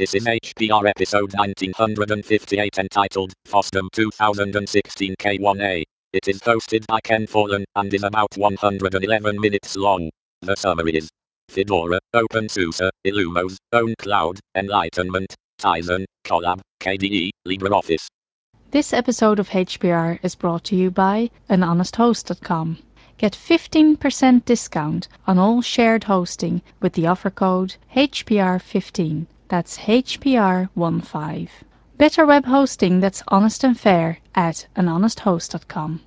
This is HPR episode 1958 entitled FOSDEM 2016 K1A. It is hosted by Ken Forlan and is about 111 minutes long. The summary is Fedora, OpenSUSE, Illumos, OwnCloud, Enlightenment, Tizen, Collab, KDE, LibreOffice. This episode of HPR is brought to you by anhonesthost.com. Get 15% discount on all shared hosting with the offer code HPR15. That's HPR15. Better web hosting that's honest and fair at anhonesthost.com.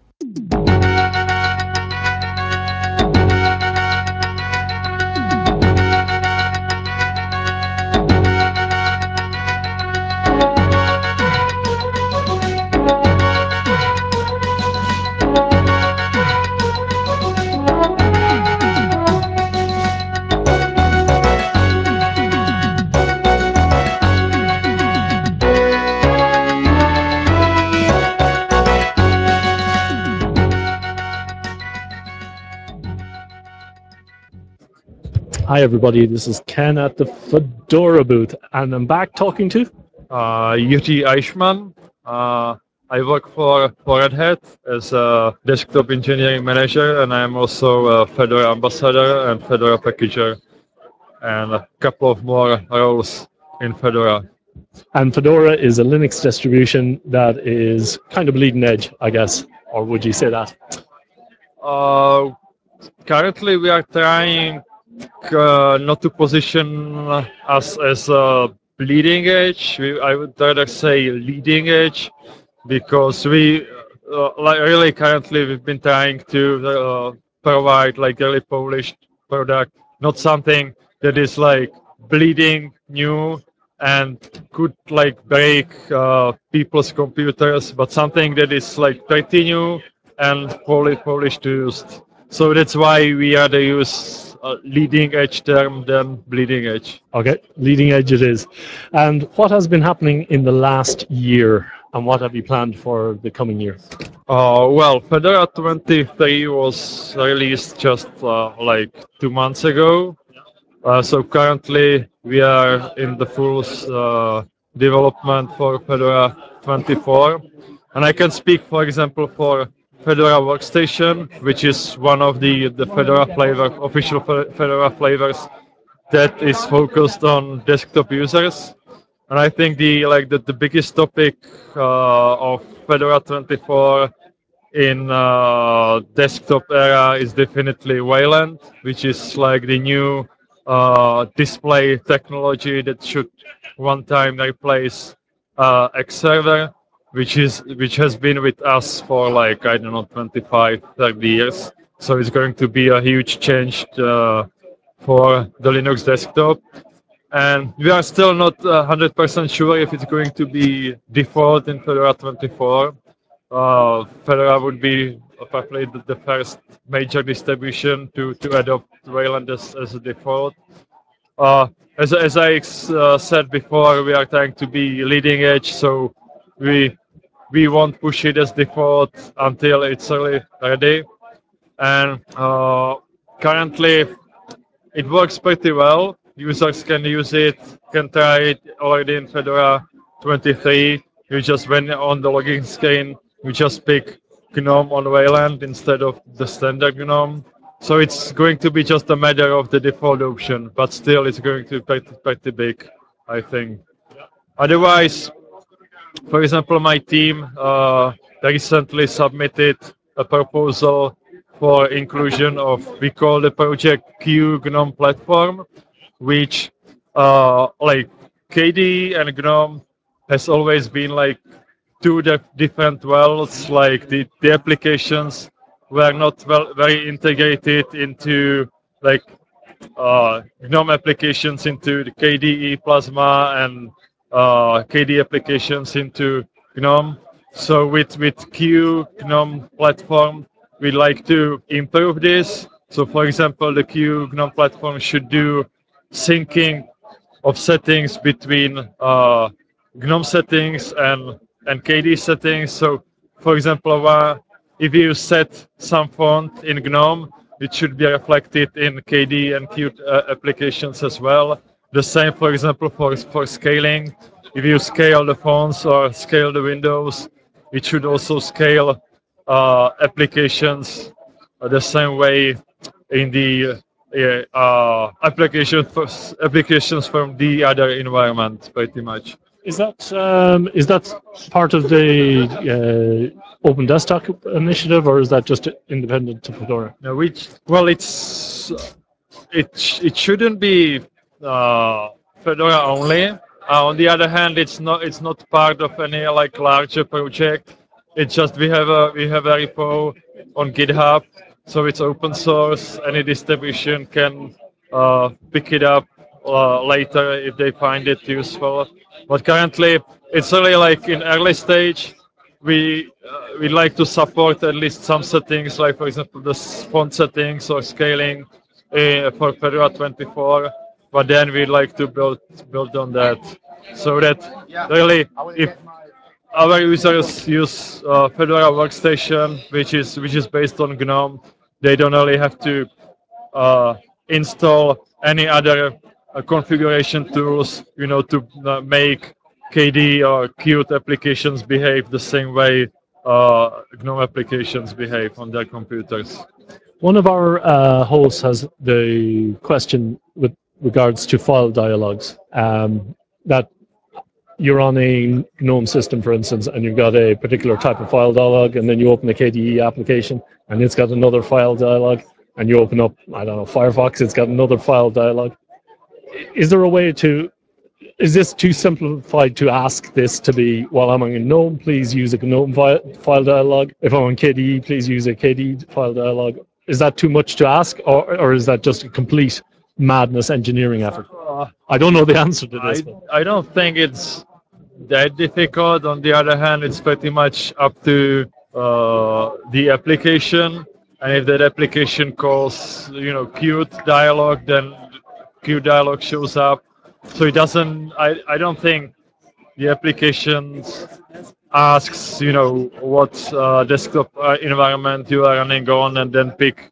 Hi everybody, this is Ken at the Fedora booth, and I'm back talking to Yuji Eichmann. I work for Red Hat as a desktop engineering manager, and I'm also a Fedora ambassador and Fedora packager, and a couple of more roles in Fedora. and Fedora is a Linux distribution that is kind of bleeding edge, I guess, or would you say that? Uh, Currently, we are trying not to position us as a bleeding edge. I would rather say leading edge, because we like really currently we've been trying to provide like really polished product, not something that is like bleeding new and could like break people's computers, but something that is like pretty new and polished used. So that's why we rather use leading edge term than bleeding edge. Okay, leading edge it is. And what has been happening in the last year, and what have you planned for the coming year? Well, Fedora 23 was released just like 2 months ago. So currently we are in the full development for Fedora 24. And I can speak, for example, for Fedora Workstation, which is one of the Fedora flavor, official Fedora flavors that is focused on desktop users. And I think the biggest topic of Fedora 24 in desktop era is definitely Wayland, which is like the new display technology that should one time replace Xserver, which has been with us for like I don't know 25, 30 years. So it's going to be a huge change for the Linux desktop. And we are still not 100% sure if it's going to be default in Fedora 24. Fedora would be probably the first major distribution to adopt Wayland as a default. As I said before, we are trying to be leading edge, so we we won't push it as default until it's really ready. And currently, it works pretty well. Users can use it, can try it already in Fedora 23. You just, when on the login screen, you just pick GNOME on Wayland instead of the standard GNOME. So it's going to be just a matter of the default option, but still it's going to be pretty big, I think. Otherwise, for example, my team recently submitted a proposal for inclusion of, we call the project Q GNOME platform, which like KDE and GNOME has always been like two different worlds. Like the applications were not very integrated into like GNOME applications into the KDE Plasma and KDE applications into GNOME. So with Q GNOME platform, we like to improve this. So for example, the Q GNOME platform should do syncing of settings between GNOME settings and KDE settings. So for example, if you set some font in GNOME, it should be reflected in KDE and Qt applications as well. The same, for example, for scaling. If you scale the fonts or scale the windows, it should also scale applications the same way in the applications from the other environment, pretty much. Is that part of the Open Desktop initiative, or is that just independent to Fedora? Now, which well, it shouldn't be Fedora only. On the other hand, it's not part of any like larger project. It's just we have a repo on GitHub, so it's open source. Any distribution can pick it up later if they find it useful. But currently, it's really like in early stage. We like to support at least some settings, like for example the font settings or scaling for Fedora 24. But then we like to build on that, so that really if our users use Fedora Workstation, which is based on GNOME, they don't really have to install any other configuration tools, to make KDE or Qt applications behave the same way GNOME applications behave on their computers. One of our hosts has the question with regards to file dialogues. That you're on a GNOME system, for instance, and you've got a particular type of file dialog, and then you open a KDE application, and it's got another file dialog, and you open up, I don't know, Firefox, it's got another file dialog. Is there a way to, is this too simplified to ask this to be, while I'm on GNOME, please use a GNOME file dialog. If I'm on KDE, please use a KDE file dialog. Is that too much to ask, or is that just a complete madness engineering effort? I don't know the answer to this. I don't think it's that difficult. On the other hand, it's pretty much up to the application. And if that application calls, Qt dialog, then Qt dialog shows up. So it doesn't. I don't think the applications asks, what desktop environment you are running on, and then pick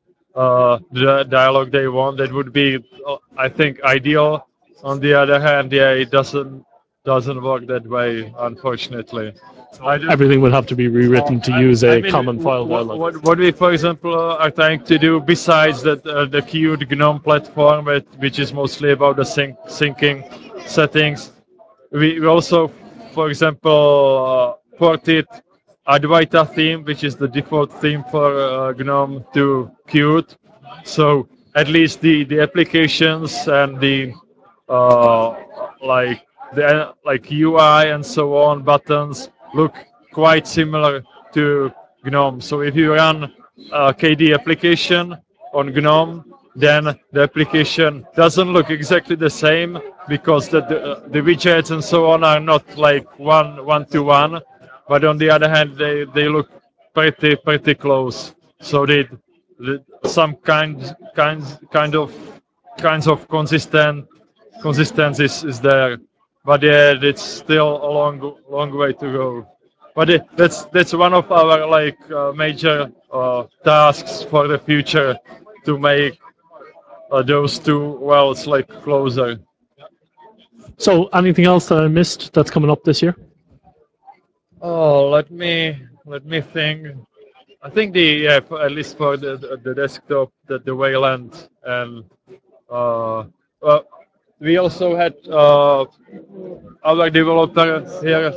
the dialog they want. That would be, I think, ideal. On the other hand, yeah, it doesn't work that way, unfortunately. Everything will have to be rewritten to use a I mean, common file dialog. what we, for example, are trying to do besides that, the Qt GNOME platform, which is mostly about the syncing settings, we also, for example, ported Advaita theme, which is the default theme for GNOME, to Qt. So at least the applications and the uh, like like UI and so on buttons look quite similar to GNOME. So if you run a KDE application on GNOME, then the application doesn't look exactly the same because the widgets and so on are not like one to one. But on the other hand, they look pretty close. So some kinds of consistency is there, but yeah, it's still a long way to go. But that's one of our like major tasks for the future, to make those two worlds like closer. So, anything else that I missed that's coming up this year? Oh, let me think. I think at least for the desktop, the Wayland, and well, we also had our developer here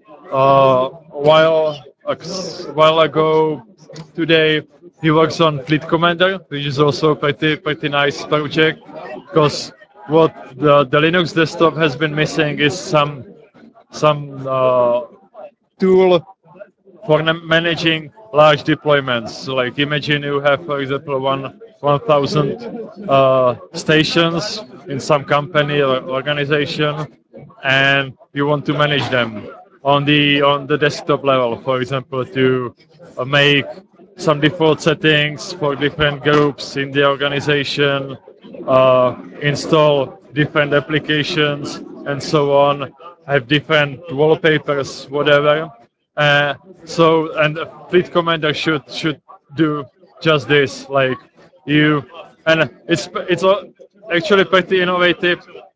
a while ago today. He works on Fleet Commander, which is also pretty nice project, because what the Linux desktop has been missing is some tool for managing large deployments. So like imagine you have, for example, 1,000 stations in some company or organization, and you want to manage them on the desktop level, for example, to make some default settings for different groups in the organization, install different applications, and so on, have different wallpapers, whatever. And Fleet Commander should do just this. Like you, and it's actually pretty innovative.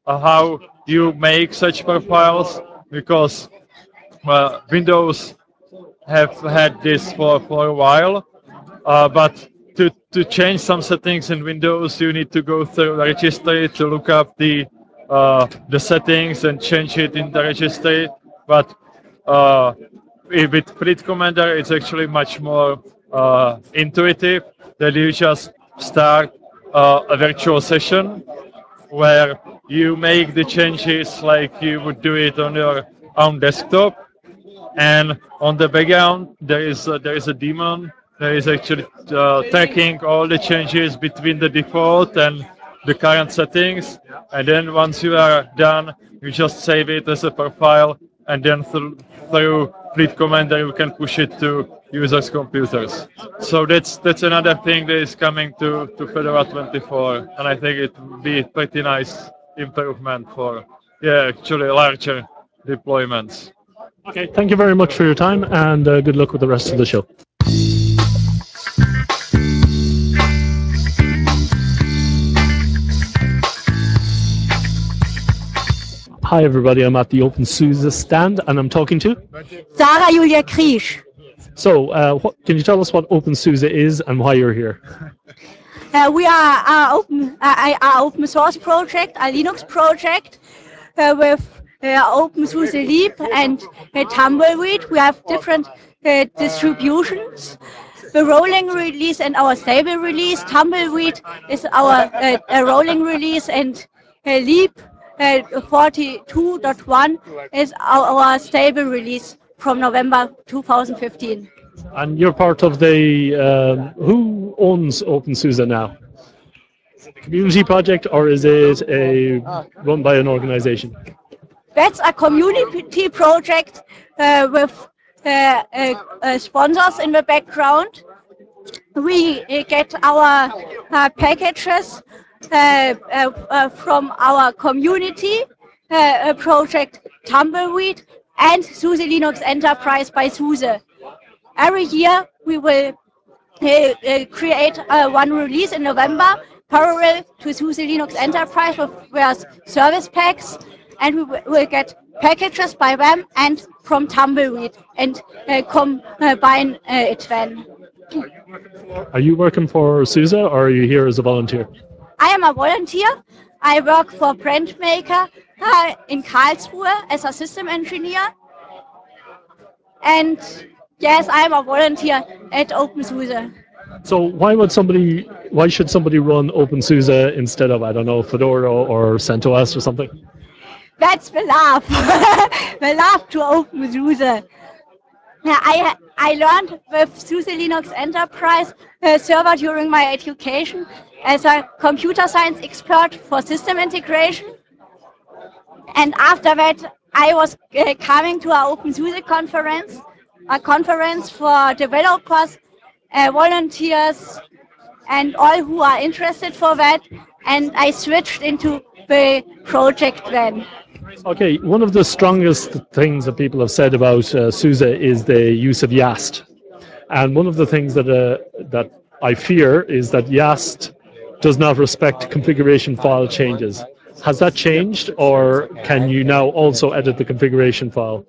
how you make such profiles, because Windows have had this for a while, but to change some settings in Windows, you need to go through the registry to look up the settings and change it in the registry. But with Fleet Commander, it's actually much more intuitive, that you just start a virtual session where you make the changes like you would do it on your own desktop, and on the background there is a daemon. There is actually tracking all the changes between the default and the current settings, and then once you are done, you just save it as a profile, and then through Fleet Commander you can push it to users' computers. So that's another thing that is coming to Fedora 24, and I think it would be a pretty nice improvement for actually larger deployments. Okay, thank you very much for your time, and good luck with the rest of the show. Hi everybody, I'm at the OpenSUSE stand and I'm talking to Sarah Julia Kriesch. So, can you tell us what OpenSUSE is and why you're here? We are a open source project, a Linux project with OpenSUSE Leap and Tumbleweed. We have different distributions. The rolling release and our stable release. Tumbleweed is our rolling release, and Leap 42.1 is our stable release from November 2015. And you're part of who owns OpenSUSE now? Is it a community project or is it run by an organization? That's a community project with sponsors in the background. We get our packages from our community project Tumbleweed and SUSE Linux Enterprise by SUSE. Every year we will create one release in November parallel to SUSE Linux Enterprise with service packs, and we will get packages by them and from Tumbleweed and combine it then. Are you working for SUSE or are you here as a volunteer? I am a volunteer. I work for Brandmaker in Karlsruhe as a system engineer. And yes, I am a volunteer at OpenSUSE. So why should somebody run OpenSUSE instead of, I don't know, Fedora or CentOS or something? That's the love. The love to OpenSUSE. I learned with SUSE Linux Enterprise server during my education as a computer science expert for system integration. And after that, I was coming to our OpenSUSE conference, a conference for developers, volunteers, and all who are interested for that. And I switched into the project then. Okay, one of the strongest things that people have said about SUSE is the use of YAST. And one of the things that I fear is that YAST does not respect configuration file changes. Has that changed, or can you now also edit the configuration file?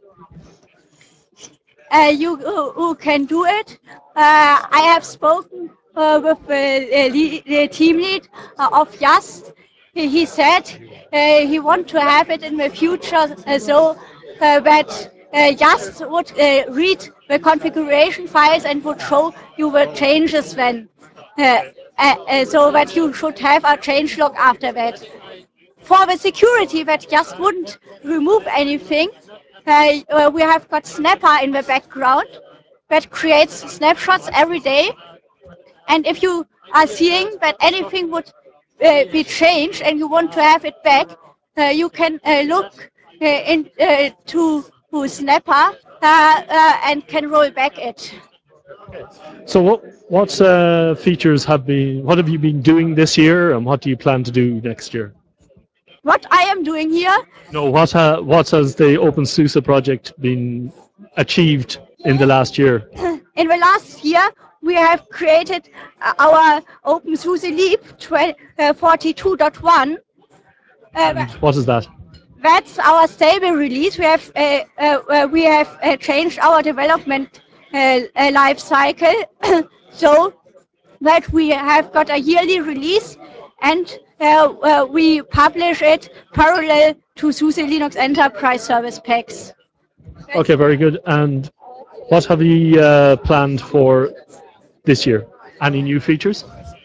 You can do it. I have spoken with the team lead of YAST. He said he wants to have it in the future so that YAST would read the configuration files and would show you the changes then. So that you should have a changelog after that. For the security that just wouldn't remove anything, we have got Snapper in the background that creates snapshots every day. And if you are seeing that anything would be changed and you want to have it back, you can look into Snapper and can roll back it. So what what have you been doing this year, and what do you plan to do next year? What I am doing here? No, what has the OpenSUSE project been achieved in the last year? In the last year, we have created our OpenSUSE Leap 42.1 And what is that? That's our stable release. We have changed our development life cycle so that we have got a yearly release, and we publish it parallel to SUSE Linux Enterprise Service Packs. Okay, very good. And what have you planned for this year? Any new features?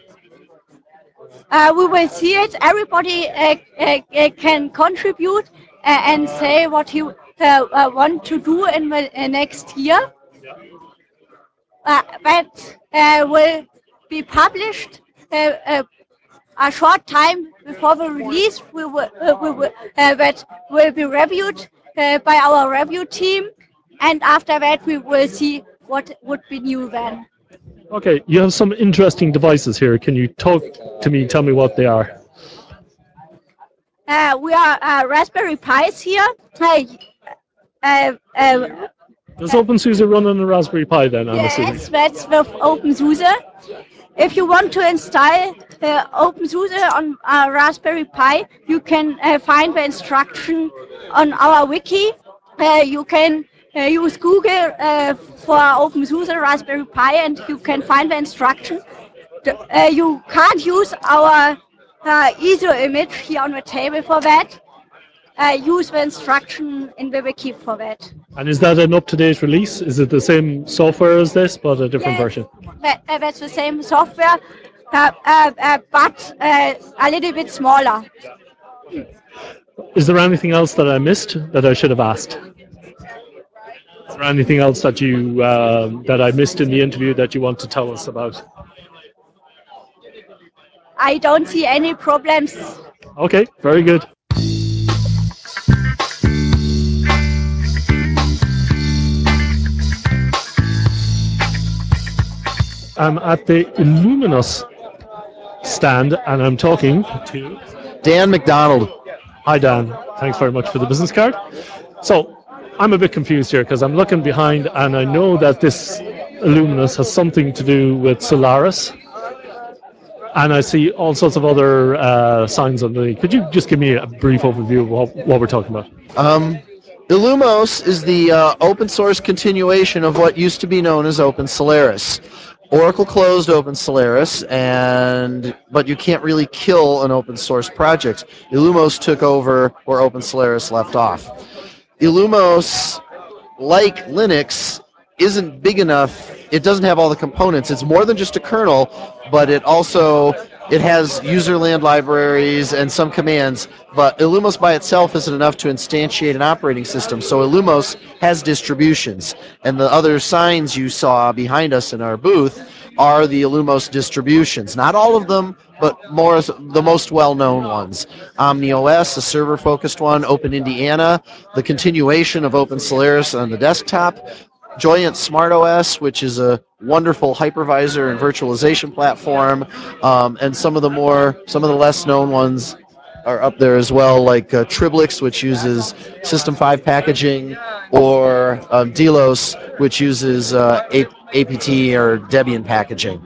We will see it. Everybody can contribute and say what you want to do in the next year. That will be published a short time before the release. That will be reviewed by our review team, and after that we will see what would be new then. Okay, you have some interesting devices here. Can you talk to me, tell me what they are? We are Raspberry Pis here. Uh, uh, Does OpenSUSE run on a Raspberry Pi then, I'm assuming? yes, that's with OpenSUSE. If you want to install OpenSUSE on a Raspberry Pi, you can find the instruction on our wiki. You can use Google for OpenSUSE Raspberry Pi, and you can find the instruction. You can't use our ISO image here on the table for that. Use the instruction in the wiki for that. And is that an up-to-date release? Is it the same software as this, but a different version? That's the same software, but a little bit smaller. Is there anything else that I missed that I should have asked? Is there anything else that you that I missed in the interview that you want to tell us about? I don't see any problems. Okay, very good. I'm at the Illuminous stand and I'm talking to Dan McDonald. Hi Dan, thanks very much for the business card. So I'm a bit confused here because I'm looking behind and I know that this Illuminous has something to do with Solaris, and I see all sorts of other signs underneath. Could you just give me a brief overview of what we're talking about? Illumos is the open source continuation of what used to be known as Open Solaris. Oracle closed Open Solaris, but you can't really kill an open source project. Illumos took over where Open Solaris left off. Illumos, like Linux, isn't big enough. It doesn't have all the components. It's more than just a kernel, but it has userland libraries and some commands, but Illumos by itself isn't enough to instantiate an operating system. So Illumos has distributions, and the other signs you saw behind us in our booth are the Illumos distributions. Not all of them, but the most well-known ones. OmniOS, a server-focused one, OpenIndiana, the continuation of Open Solaris on the desktop, Joyent SmartOS, which is a wonderful hypervisor and virtualization platform, and some of the less known ones are up there as well, like Triblix, which uses System 5 packaging, or Delos, which uses APT or Debian packaging.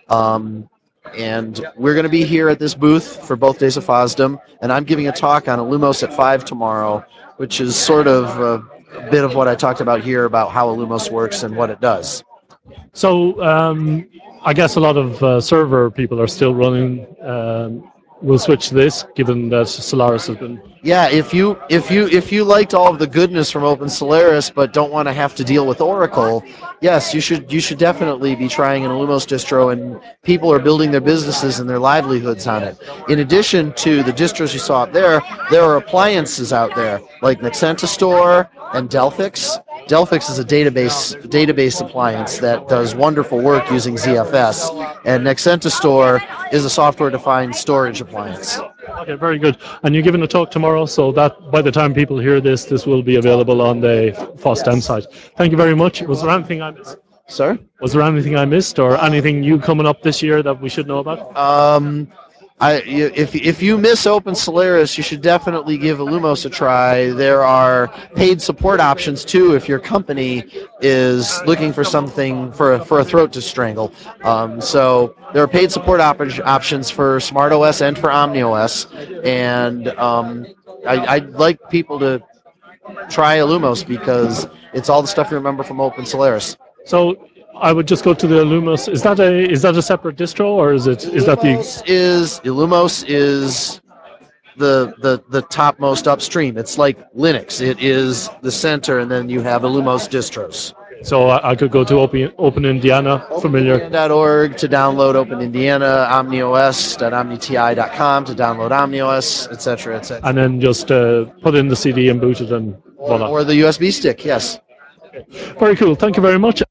And we're going to be here at this booth for both days of FOSDEM, and I'm giving a talk on Illumos at 5 tomorrow, which is sort of a bit of what I talked about here about how Illumos works and what it does. So I guess a lot of server people are still running. We'll switch to this, given that Solaris has been. Yeah, if you liked all of the goodness from Open Solaris, but don't want to have to deal with Oracle, yes, you should definitely be trying an Illumos distro, and people are building their businesses and their livelihoods on it. In addition to the distros you saw up there are appliances out there like Nexenta Store and Delphix. Delphix is a database appliance that does wonderful work using ZFS, and Nexenta Store is a software-defined storage appliance. Okay, very good. And you're giving a talk tomorrow, so that by the time people hear this will be available on the FOSDEM site. Thank you very much. Was there anything I missed? Sir? Was there anything I missed, or anything new coming up this year that we should know about? If you miss Open Solaris, you should definitely give Illumos a try. There are paid support options too if your company is looking for something for a throat to strangle. So there are paid support options for SmartOS and for OmniOS, and I'd like people to try Illumos because it's all the stuff you remember from Open Solaris. So I would just go to the Illumos. Is that a separate distro, or is that the? Illumos is the topmost upstream. It's like Linux. It is the center, and then you have Illumos distros. So I could go to Open Indiana, familiar. .org to download Open Indiana, omnios.omniti.com to download OmniOS, etc., etc. And then just put in the CD and boot it, and voila. Or the USB stick, yes. Very cool. Thank you very much.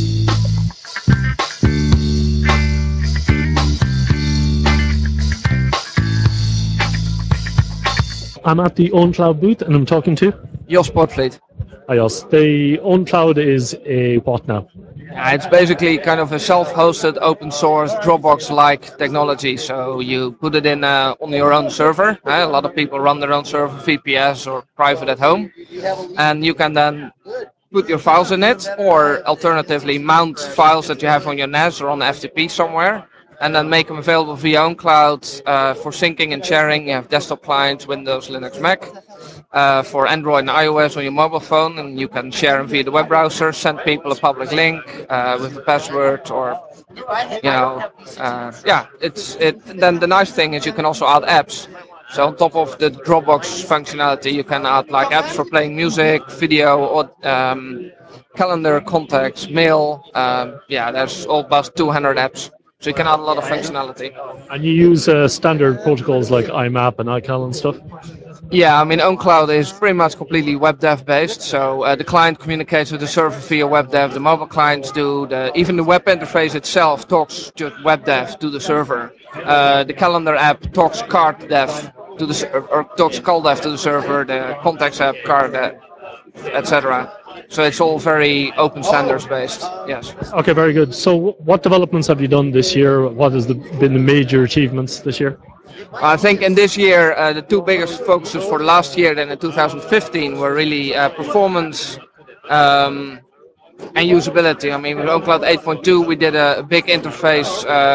I'm at the OwnCloud booth, and I'm talking to Jos Portfleet. Hi, Jos. The OwnCloud is a what now? Yeah, it's basically kind of a self-hosted, open-source Dropbox-like technology. So you put it in on your own server. A lot of people run their own server, VPS or private at home, and you can then put your files in it, or alternatively mount files that you have on your NAS or on FTP somewhere, and then make them available via OwnCloud for syncing and sharing. You have desktop clients, Windows, Linux, Mac, for Android and iOS on your mobile phone, and you can share them via the web browser, send people a public link with a password, or yeah. Then the nice thing is you can also add apps. So on top of the Dropbox functionality, you can add like apps for playing music, video, or calendar, contacts, mail. Yeah, there's about 200 apps. So you can add a lot of functionality. And you use standard protocols like IMAP and iCal and stuff? Yeah, I mean, OwnCloud is pretty much completely web dev based. So the client communicates with the server via web dev. The mobile clients do. Even the web interface itself talks to web dev to the server. The calendar app talks card dev to the or talks call dev to the server. The contacts app card, etc. So it's all very open standards based. Yes. Okay, very good. So what developments have you done this year? What has been the major achievements this year? I think in this year, the two biggest focuses for last year and in 2015 were really performance and usability. I mean, with OwnCloud 8.2, we did a big interface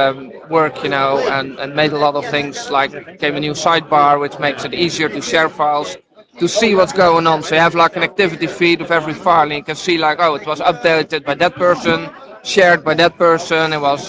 work, and made a lot of things like came a new sidebar, which makes it easier to share files, to see what's going on. So you have like an activity feed of every file, and you can see like, oh, it was updated by that person, shared by that person, it was,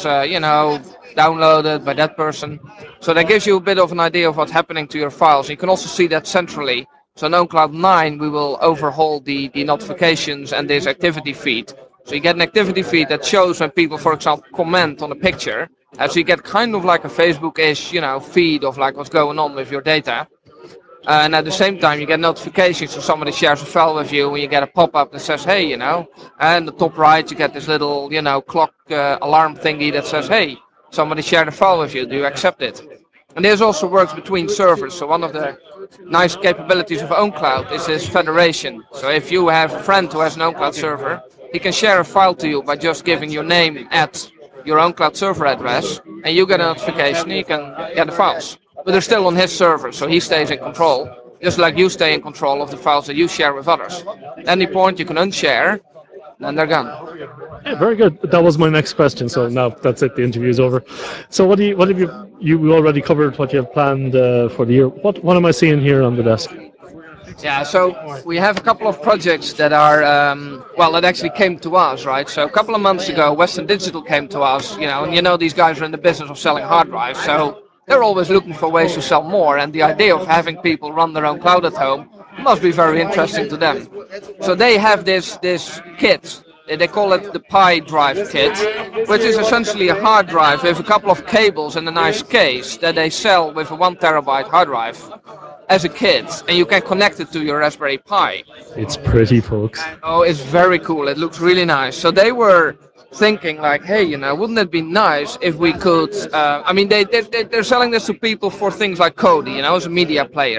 downloaded by that person. So that gives you a bit of an idea of what's happening to your files. You can also see that centrally. So in OwnCloud 9, we will overhaul the notifications and this activity feed. So you get an activity feed that shows when people, for example, comment on a picture. So you get kind of like a Facebook-ish, feed of like what's going on with your data. And at the same time, you get notifications if somebody shares a file with you, and you get a pop-up that says, hey, and the top right, you get this little, clock alarm thingy that says, hey, somebody shared a file with you, do you accept it? And this also works between servers. So one of the nice capabilities of OwnCloud is this federation. So if you have a friend who has an OwnCloud server, he can share a file to you by just giving your name at your OwnCloud server address, and you get a notification, and you can get the files. But they're still on his server, so he stays in control, just like you stay in control of the files that you share with others. At any point, you can unshare, and they're gone. Yeah, very good. That was my next question. So now that's it. The interview is over. So what have you already covered what you have planned for the year? What am I seeing here on the desk? Yeah, so we have a couple of projects that are, that actually came to us, right? So a couple of months ago, Western Digital came to us, and these guys are in the business of selling hard drives, so they're always looking for ways to sell more, and the idea of having people run their own cloud at home must be very interesting to them. So they have this kit. They call it the Pi Drive kit, which is essentially a hard drive with a couple of cables and a nice case that they sell with a 1 terabyte hard drive as a kit, and you can connect it to your Raspberry Pi. It's pretty, folks. Oh, it's very cool. It looks really nice. So they were thinking like, hey, wouldn't it be nice if we could? They're selling this to people for things like Kodi, as a media player.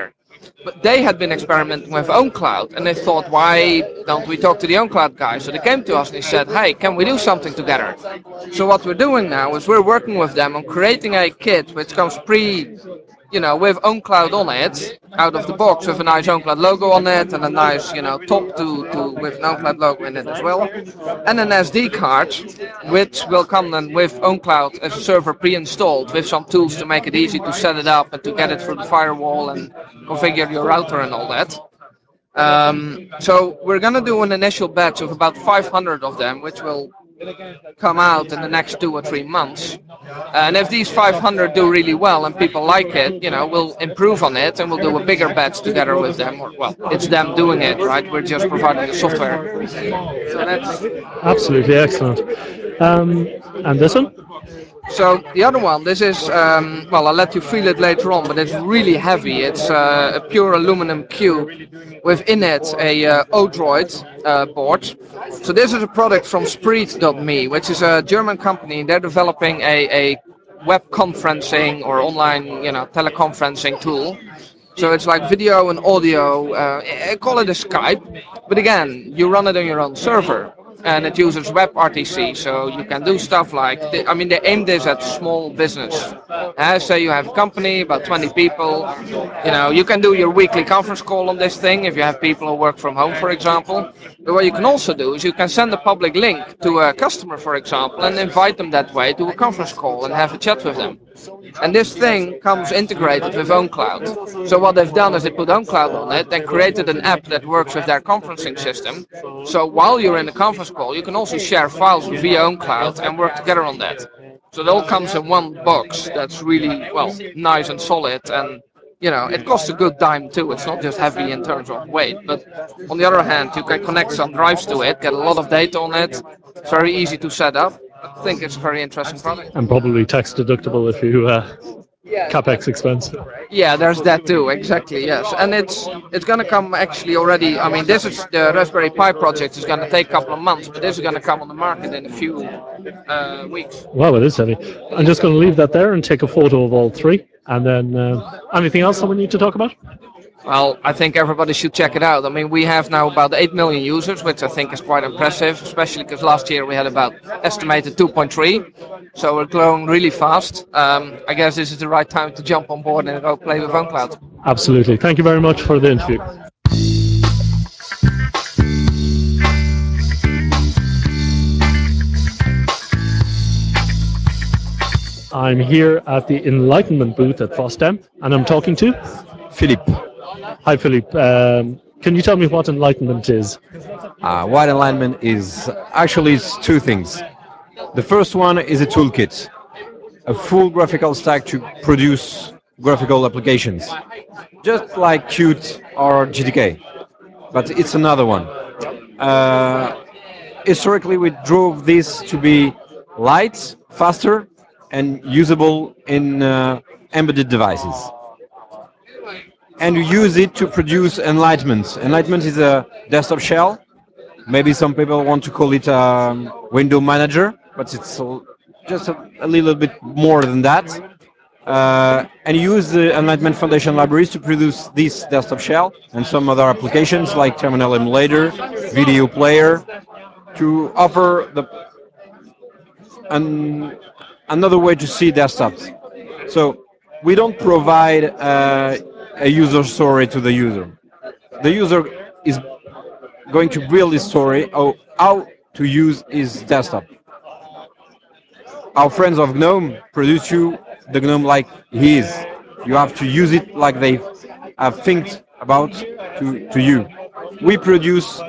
But they had been experimenting with OwnCloud, and they thought, why don't we talk to the OwnCloud guys? So they came to us and they said, hey, can we do something together? So what we're doing now is we're working with them on creating a kit which comes with OwnCloud on it, out of the box with a nice OwnCloud logo on it and a nice, top to with an OwnCloud logo in it as well, and an SD card, which will come then with OwnCloud as a server pre-installed with some tools to make it easy to set it up and to get it through the firewall and configure your router and all that. So we're gonna do an initial batch of about 500 of them, which will come out in the next 2 or 3 months. And if these 500 do really well and people like it, we'll improve on it and we'll do a bigger batch together with them. Or, well, it's them doing it, right? We're just providing the software. So that's Absolutely excellent. And this one? So the other one, this is, well, I'll let you feel it later on, but it's really heavy. It's a pure aluminum cube within it a Odroid board. So this is a product from Spreed.me, which is a German company. They're developing a web conferencing or online, teleconferencing tool. So it's like video and audio. I call it a Skype, but again, you run it on your own server, and it uses WebRTC. So you can do stuff like, they aim this at small business. Say you have a company, about 20 people. You can do your weekly conference call on this thing if you have people who work from home, for example. But what you can also do is you can send a public link to a customer, for example, and invite them that way to a conference call and have a chat with them. And this thing comes integrated with OwnCloud. So what they've done is they put OwnCloud on it and created an app that works with their conferencing system. So while you're in a conference call, you can also share files via OwnCloud and work together on that. So it all comes in one box that's really, well, nice and solid, and it costs a good dime too. It's not just heavy in terms of weight, but on the other hand, you can connect some drives to it, get a lot of data on it. It's very easy to set up. I think it's a very interesting product. And probably tax deductible if you capex expense. Yeah, there's that too. Exactly. Yes, and it's gonna come actually already. I mean, this is the Raspberry Pi project. Is gonna take a couple of months, but this is gonna come on the market in a few weeks. Wow, it is heavy. I'm just going to leave that there and take a photo of all three. And then anything else that we need to talk about? Well, I think everybody should check it out. I mean, we have now about 8 million users, which I think is quite impressive, especially because last year we had about estimated 2.3. So we're growing really fast. I guess this is the right time to jump on board and go play with OwnCloud. Absolutely. Thank you very much for the interview. I'm here at the Enlightenment booth at FOSDEM, and I'm talking to Philippe. Hi, Philippe. Can you tell me what Enlightenment is? What Enlightenment is actually is two things. The first one is a toolkit, a full graphical stack to produce graphical applications, just like Qt or GTK, but it's another one. Historically, we drove this to be light, faster, and usable in embedded devices. And we use it to produce Enlightenment. Enlightenment is a desktop shell. Maybe some people want to call it a window manager, but it's just a little bit more than that. And use the Enlightenment Foundation libraries to produce this desktop shell and some other applications like terminal emulator, video player, to offer another way to see desktops. So we don't provide a user story to the user. The user is going to build this story of how to use his desktop. Our friends of GNOME produce you the GNOME like he is. You have to use it like they have think about to you. We produce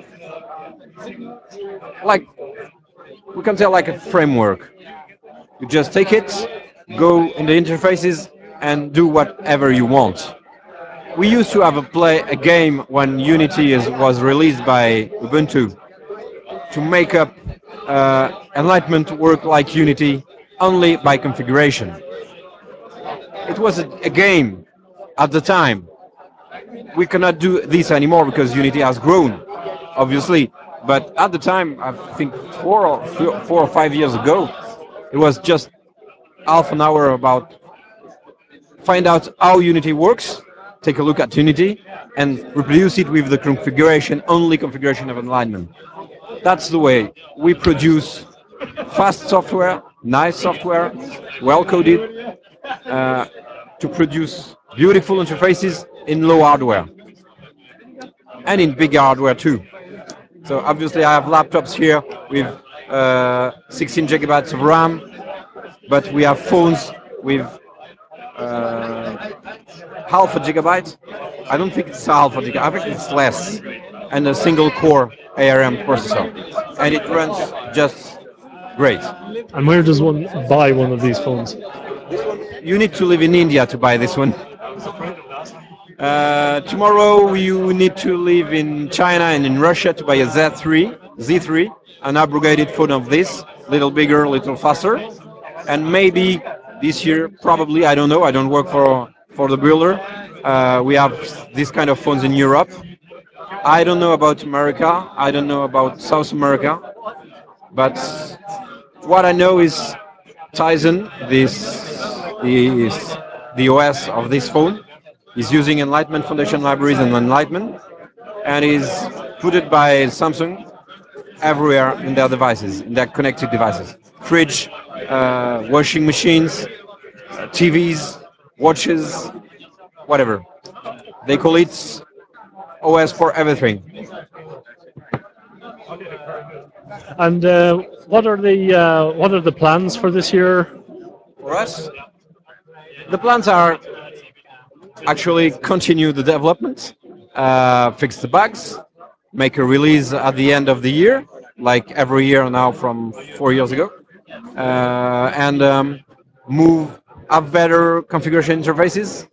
like we can tell like a framework. You just take it, go in the interfaces, and do whatever you want. We used to have a game when Unity was released by Ubuntu to make up Enlightenment work like Unity only by configuration. It was a game at the time. We cannot do this anymore because Unity has grown, obviously. But at the time, I think 4 or 5 years ago, it was just half an hour about find out how Unity works take a look at Unity and reproduce it with the configuration, only configuration of Enlightenment. That's the way we produce fast software, nice software, well coded, to produce beautiful interfaces in low hardware and in big hardware too. So obviously I have laptops here with 16 gigabytes of RAM, but we have phones with half a gigabyte. I don't think it's half a gigabyte. I think it's less, and a single core ARM processor, and it runs just great. And where does one buy one of these phones? You need to live in India to buy this one. Tomorrow you need to live in China and in Russia to buy a Z3, an abrogated phone of this, little bigger, little faster, and maybe this year, probably, I don't know. I don't work for the builder. We have this kind of phones in Europe. I don't know about America. I don't know about South America. But what I know is Tizen, this is the OS of this phone, is using Enlightenment Foundation libraries and Enlightenment, and is put it by Samsung everywhere in their devices, in their connected devices. Fridge, washing machines, TVs, watches, whatever. They call it OS for everything. And what are the plans for this year? For us, the plans are actually continue the development, fix the bugs, make a release at the end of the year, like every year now from 4 years ago, and move up better configuration interfaces,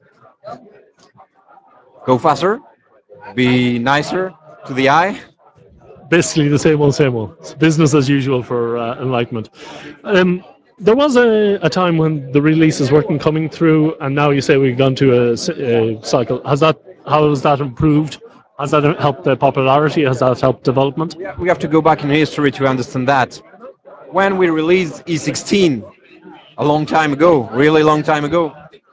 go faster, be nicer to the eye. Basically the same old, same old. It's business as usual for Enlightenment. There was a time when the releases weren't coming through, and now you say we've gone to a cycle. How has that improved? Has that helped the popularity? Has that helped development? We have to go back in history to understand that. When we released E16, a long time ago, really long time ago,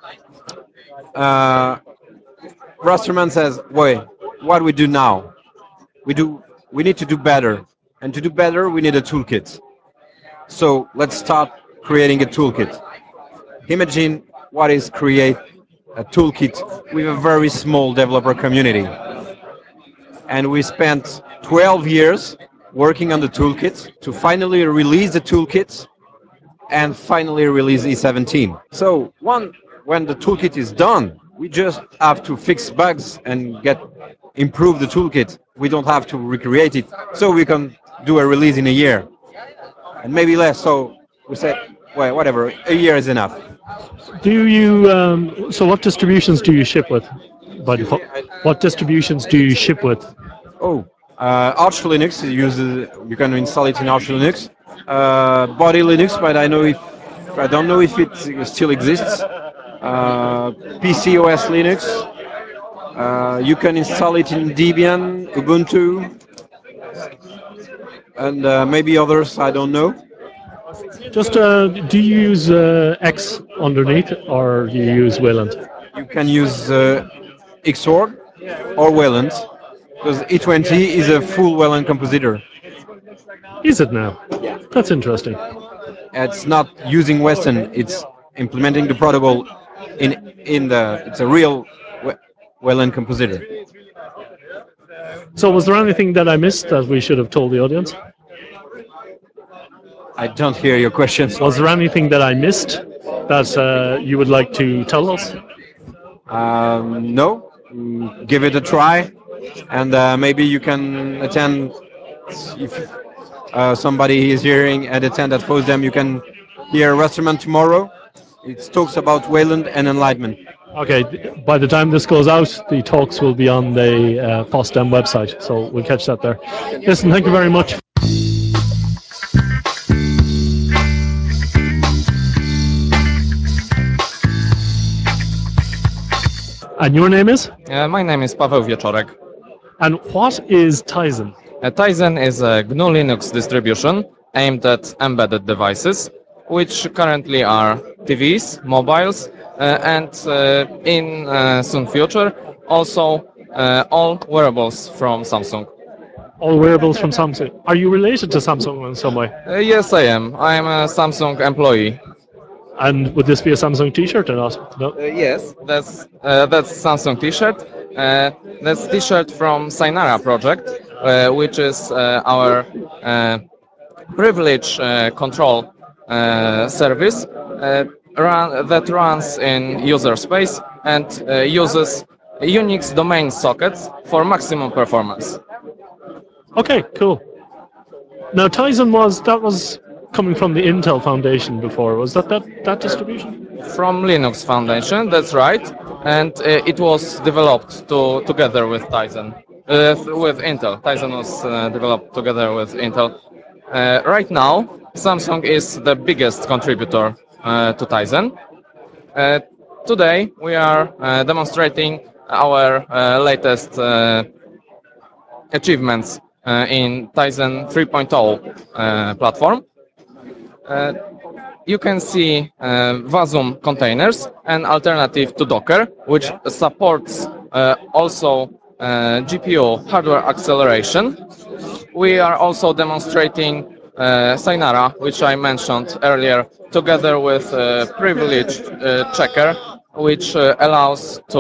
Rasterman says, "Wait, what do we do now? We need to do better, and to do better, we need a toolkit. So let's start creating a toolkit. Imagine what is create a toolkit with a very small developer community, and we spent 12 years working on the toolkit to finally release the toolkit and finally release E17. So when the toolkit is done, we just have to fix bugs and improve the toolkit. We don't have to recreate it, so we can do a release in a year, and maybe less. So we said, well, whatever, a year is enough." Do you? So what distributions do you ship with? What distributions do you ship with? Oh, Arch Linux uses. You can install it in Arch Linux. Body Linux, but I don't know if it still exists. PC OS Linux. You can install it in Debian, Ubuntu, and maybe others. I don't know. Just do you use X underneath, or do you use Wayland? You can use Xorg or Wayland, because E20 is a full Wayland compositor. Is it now? That's interesting. It's not using Western. It's implementing the protocol in the. It's a real Wayland compositor. So was there anything that I missed that we should have told the audience? I don't hear your questions. Was there anything that I missed that you would like to tell us? No. Give it a try, and maybe you can attend. If somebody is hearing and attend at FOSDEM, you can hear Rasterman tomorrow. It talks about Wayland and Enlightenment. Okay, by the time this goes out, the talks will be on the FOSDEM website, so we'll catch that there. Listen, thank you very much. And your name is? My name is Paweł Wieczorek. And what is Tizen? Tizen is a GNU Linux distribution aimed at embedded devices, which currently are TVs, mobiles, and in soon future also all wearables from Samsung. All wearables from Samsung. Are you related to Samsung in some way? Yes, I am. I am a Samsung employee. And would this be a Samsung T-shirt or not? No. Yes, that's Samsung T-shirt. That's T-shirt from Sainara project, which is our privilege control service that runs in user space and uses Unix domain sockets for maximum performance. Okay, cool. Now Tizen was coming from the Intel Foundation before. Was that distribution? From Linux Foundation, that's right, and it was developed together with Tizen, with Intel. Tizen was developed together with Intel. Right now, Samsung is the biggest contributor to Tizen. Uh, Today, we are demonstrating our latest achievements in Tizen 3.0 platform. Uh, you can see Vasum containers, an alternative to Docker, which supports also GPU hardware acceleration. We are also demonstrating Sainara, which I mentioned earlier, together with Privilege Checker, which allows to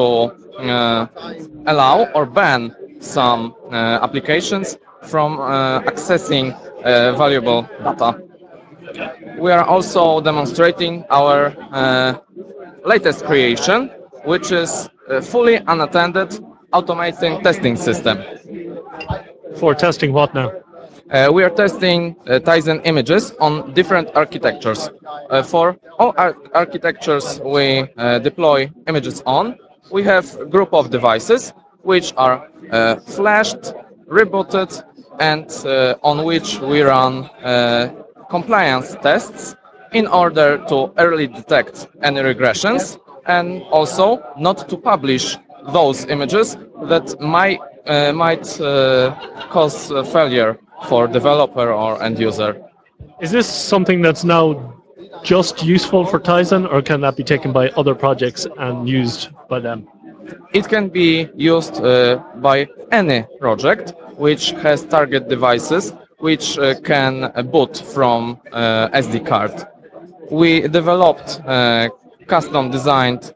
allow or ban some applications from accessing valuable data. We are also demonstrating our latest creation, which is a fully unattended automating testing system. For testing what now? We are testing Tizen images on different architectures. For all architectures we deploy images on, we have a group of devices which are flashed, rebooted, and on which we run compliance tests in order to early detect any regressions and also not to publish those images that might cause failure for developer or end user. Is this something that's now just useful for Tizen, or can that be taken by other projects and used by them? It can be used by any project which has target devices which can boot from SD card. We developed custom designed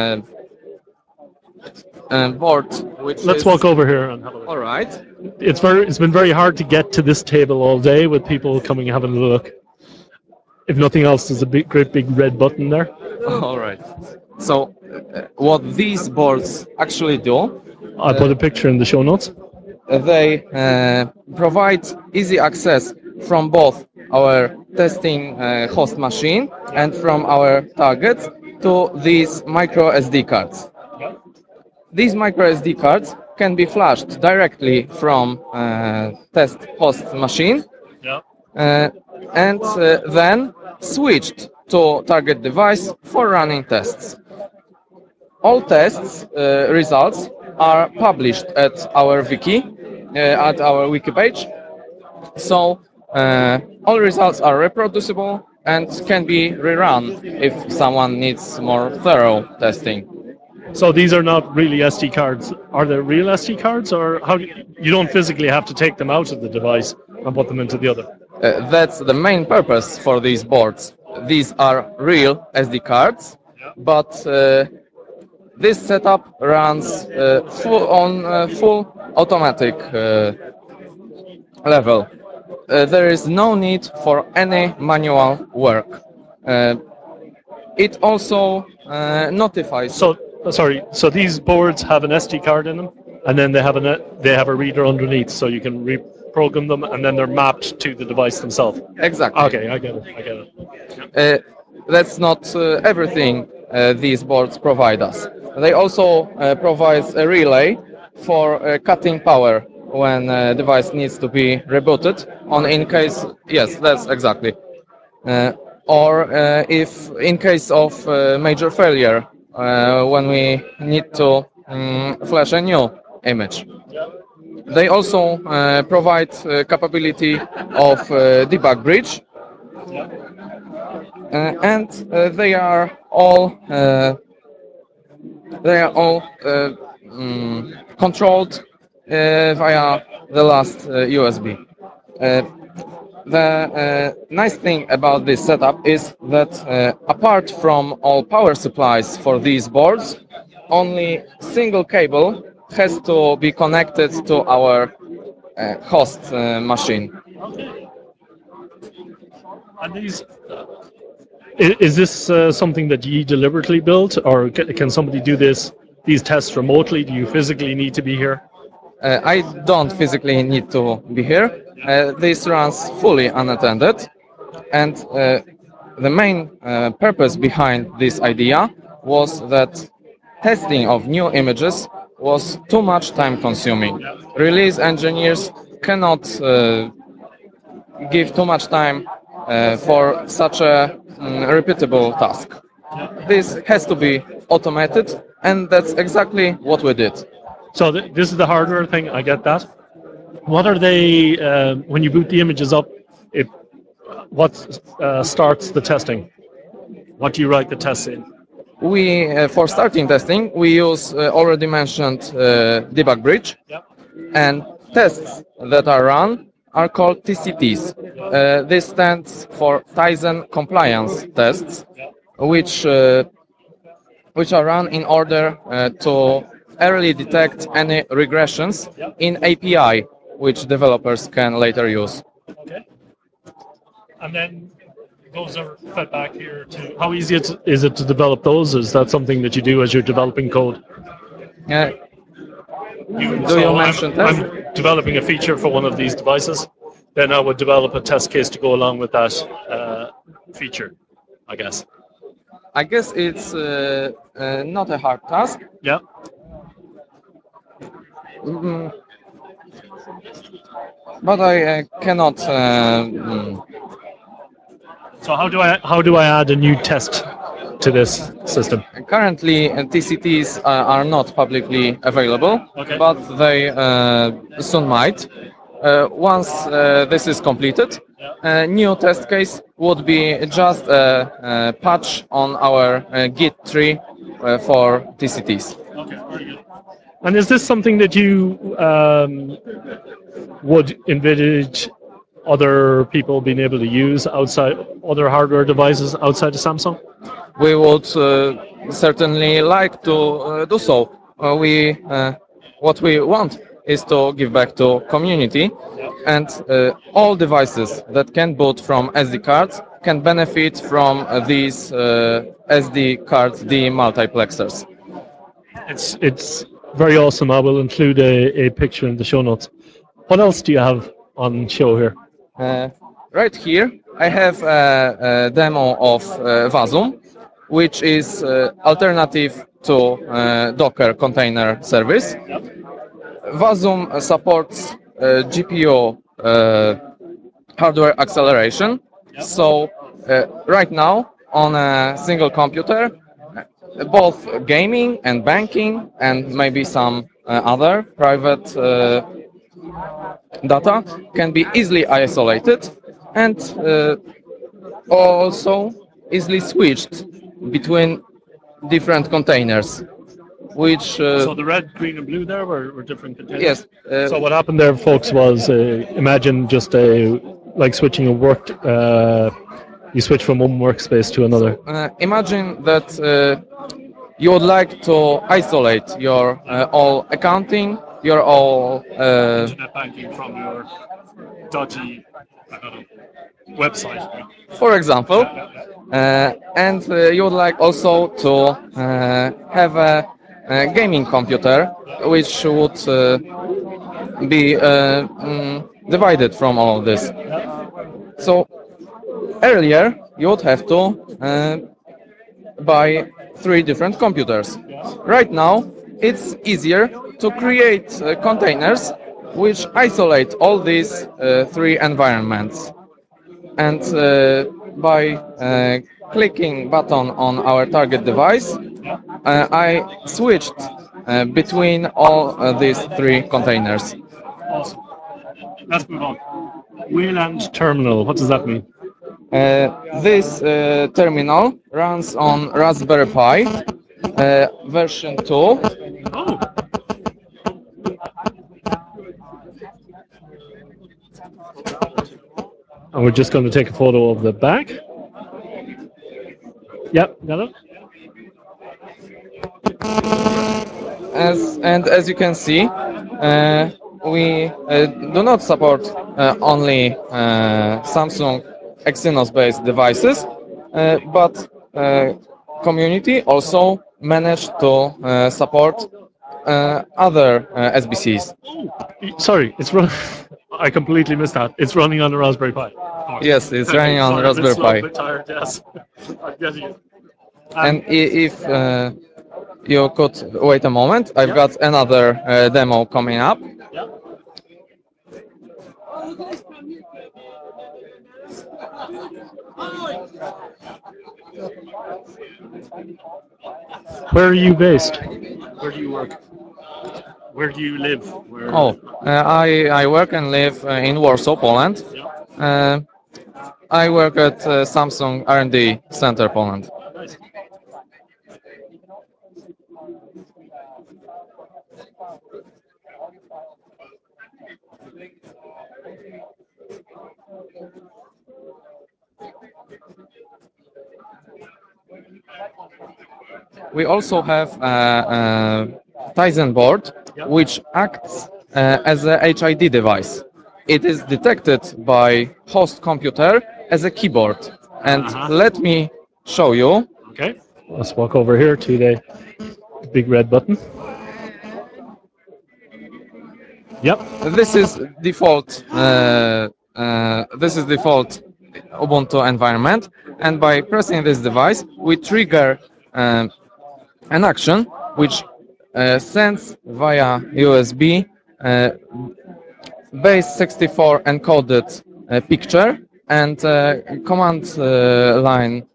board which Let's is... walk over here and have a look. All right. It's been very hard to get to this table all day with people coming and having a look. If nothing else, there's a great big red button there. All right. So, what these boards actually do, I'll put a picture in the show notes. they provide easy access from both our testing host machine and from our targets to these micro SD cards. These micro SD cards can be flashed directly from test host machine and then switched to target device for running tests. All tests results are published at our wiki page. So all results are reproducible and can be rerun if someone needs more thorough testing. So these are not really SD cards. Are they real SD cards, or how you don't physically have to take them out of the device and put them into the other? That's the main purpose for these boards. These are real SD cards, but this setup runs full automatic level. There is no need for any manual work. It also notifies. So sorry. So these boards have an SD card in them, and then they have a reader underneath, so you can reprogram them, and then they're mapped to the device themselves. Exactly. Okay, I get it. That's not everything these boards provide us. They also provide a relay for cutting power when a device needs to be rebooted. In case, yes, that's exactly. Or if in case of major failure, when we need to flash a new image. They also provide capability of debug bridge, and they are all They are all controlled via the last USB. The nice thing about this setup is that apart from all power supplies for these boards, only single cable has to be connected to our host machine. And these, is this something that you deliberately built, or can somebody do these tests remotely? Do you physically need to be here? I don't physically need to be here. This runs fully unattended, and the main purpose behind this idea was that testing of new images was too much time consuming. Release engineers cannot give too much time for such a repeatable task. This has to be automated, and that's exactly what we did. So this is the hardware thing. I get that. What are they when you boot the images up? It what starts the testing? What do you write the tests in? We, for starting testing, we use already mentioned debug bridge, and tests that are run are called TCTs. This stands for Tizen compliance tests, which which are run in order to early detect any regressions in API, which developers can later use. Okay. And then those are fed back here to. How easy is it to develop those? Is that something that you do as you're developing code? Do you mention tests? I'm developing a feature for one of these devices. Then I would develop a test case to go along with that feature, I guess. I guess it's not a hard task. Yeah. Mm, but I cannot. So how do I add a new test to this system? Currently, TCTs are not publicly available, Okay. but they soon might. Once this is completed, a new test case would be just a patch on our Git tree for TCTs. Okay, very good. And is this something that you would envisage other people being able to use outside other hardware devices outside of Samsung? We would certainly like to do so. What we want is to give back to community, and all devices that can boot from SD cards can benefit from these SD card demultiplexers. It's very awesome. I will include a picture in the show notes. What else do you have on show here? Right here, I have a demo of Vasum, which is alternative to Docker container service. Vasum supports GPU hardware acceleration. So right now, on a single computer, both gaming and banking and maybe some other private data can be easily isolated and also easily switched between different containers, which So the red, green, and blue there were different containers. yes. So what happened there, folks, was imagine just like switching a work. You switch from one workspace to another. Imagine that you would like to isolate your all accounting, your all Internet banking from your dodgy, I don't know, website. for example, and you would like also to have a gaming computer which would be divided from all of this. So earlier you would have to buy 3 different computers. Right now it's easier to create containers which isolate all these 3 environments, and by clicking button on our target device, I switched between all these 3 containers. Awesome. Let's move on. Wayland Terminal. What does that mean? This terminal runs on Raspberry Pi, version 2. Oh, and we're just going to take a photo of the back. Yep, got it. As you can see, we do not support only Samsung Exynos-based devices, but community also managed to support other SBCs. Sorry, it's run. I completely missed that. It's running on the Raspberry Pi. Of course. Yes, it's Okay, running on sorry, a bit Raspberry slow, a Pi. bit tired. Yes, I'm getting it. And if you could wait a moment, I've got another demo coming up. Yeah. Where are you based? Where do you work? Where do you live? Where? Oh, I work and live in Warsaw, Poland. Uh, I work at Samsung R&D Center, Poland. Nice. We also have a Tizen board, which acts as a HID device. It is detected by host computer as a keyboard. And let me show you. Okay. Let's walk over here to the big red button. Yep. This is default. This is default Ubuntu environment, and by pressing this device, we trigger an action which sends via USB base 64 encoded picture and command line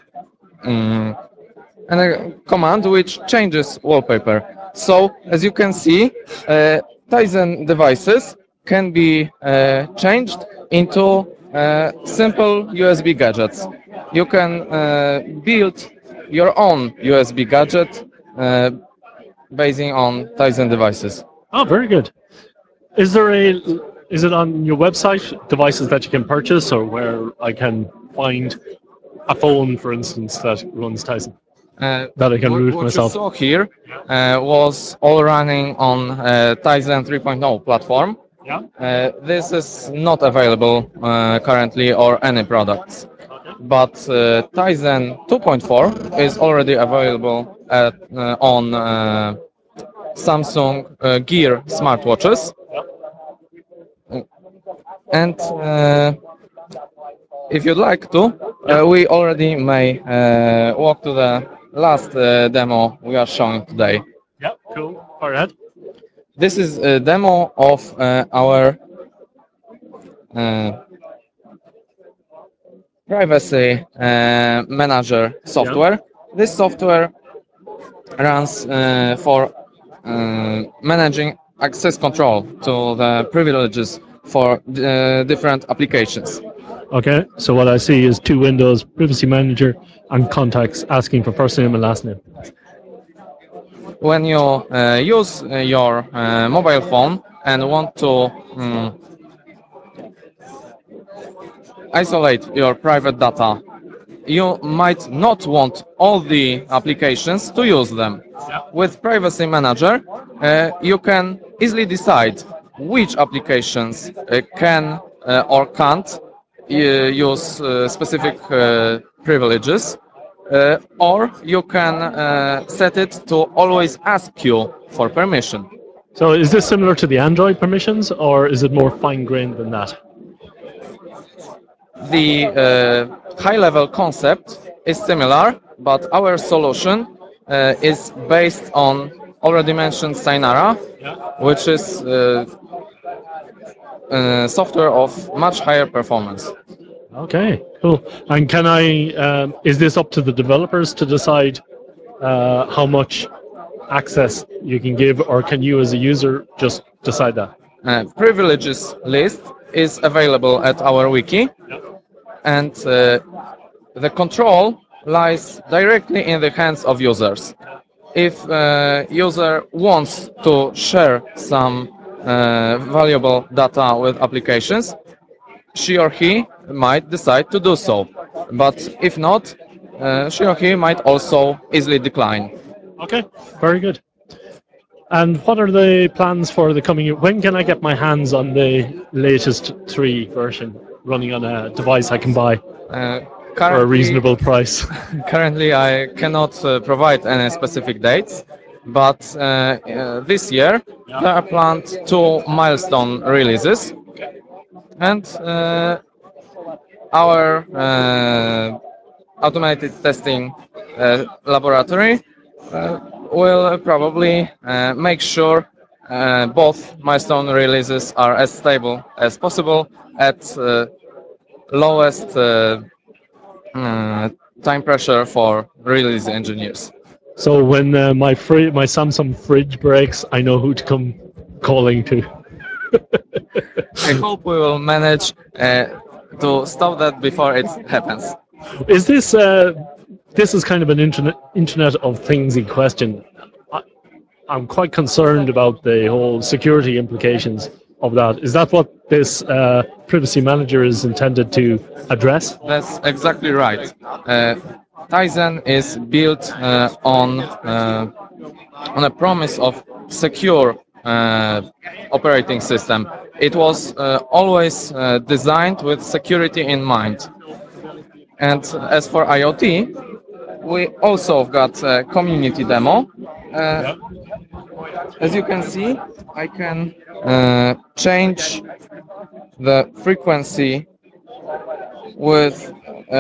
and a command which changes wallpaper. So as you can see, Tizen devices can be changed into simple USB gadgets. You can build your own USB gadget basing on Tizen devices. Oh, very good. Is it on your website devices that you can purchase, or where I can find a phone, for instance, that runs Tizen that I can root what myself? you saw here was all running on Tizen 3.0 platform. Yeah. This is not available currently or any products. But Tizen 2.4 is already available on Samsung Gear smartwatches. And if you'd like to, we already may walk to the last demo we are showing today. Yeah, cool. Far ahead. This is a demo of our privacy manager software. This software runs for managing access control to the privileges for different applications. Okay, so what I see is two windows, Privacy Manager and Contacts asking for first name and last name. When you use your mobile phone and want to isolate your private data, you might not want all the applications to use them. With Privacy Manager, you can easily decide which applications can or can't use specific privileges, or you can set it to always ask you for permission. So is this similar to the Android permissions, or is it more fine-grained than that? The high-level concept is similar, but our solution is based on already mentioned Cynara, which is software of much higher performance. Okay, cool. And can is this up to the developers to decide how much access you can give, or can you as a user just decide that? Privileges list is available at our wiki, and the control lies directly in the hands of users. if user wants to share some valuable data with applications, she or he might decide to do so. But if not, she or he might also easily decline. Okay, very good. And what are the plans for the coming year? When can I get my hands on the latest 3 version running on a device I can buy for a reasonable price? Currently, I cannot provide any specific dates, but this year there are planned 2 milestone releases, and our automated testing laboratory will probably make sure both milestone releases are as stable as possible at lowest time pressure for release engineers. So when my Samsung fridge breaks, I know who to come calling to. I hope we will manage to stop that before it happens. Is this is kind of an Internet of Thingsy question. I'm quite concerned about the whole security implications of that. Is that what this privacy manager is intended to address? That's exactly right. Tizen is built on a promise of secure operating system. It was always designed with security in mind. And as for IoT, we also got a community demo. As you can see, I can change the frequency with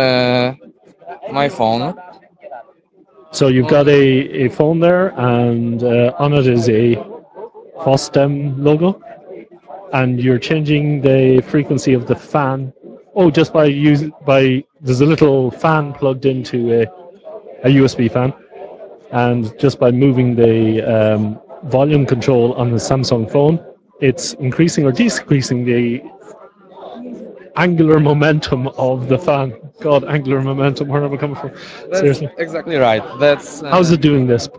my phone. So you've got a phone there, and on it is a FOSDEM logo, and you're changing the frequency of the fan. Oh, just by there's a little fan plugged into a USB fan, and just by moving the volume control on the Samsung phone, it's increasing or decreasing the angular momentum of the fan. God, angular momentum, where am I coming from? That's Seriously. exactly right. That's How's it doing this?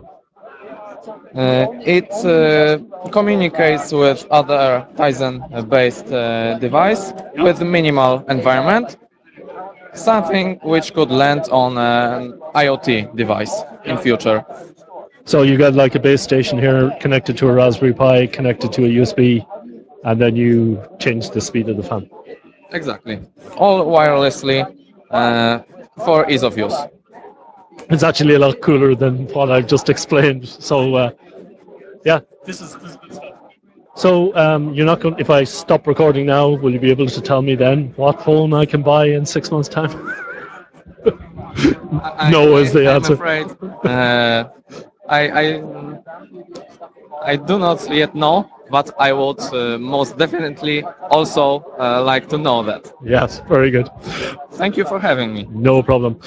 It communicates with other Tizen-based device with minimal environment, something which could land on an IoT device in future. So you got like a base station here connected to a Raspberry Pi, connected to a USB, and then you change the speed of the fan. Exactly. All wirelessly for ease of use. It's actually a lot cooler than what I've just explained. So, yeah. This is good stuff. So, you're not going. If I stop recording now, will you be able to tell me then what phone I can buy in 6 months' time? No is the answer. I'm afraid I do not yet know, but I would most definitely also like to know that. Yes, very good. Thank you for having me. No problem.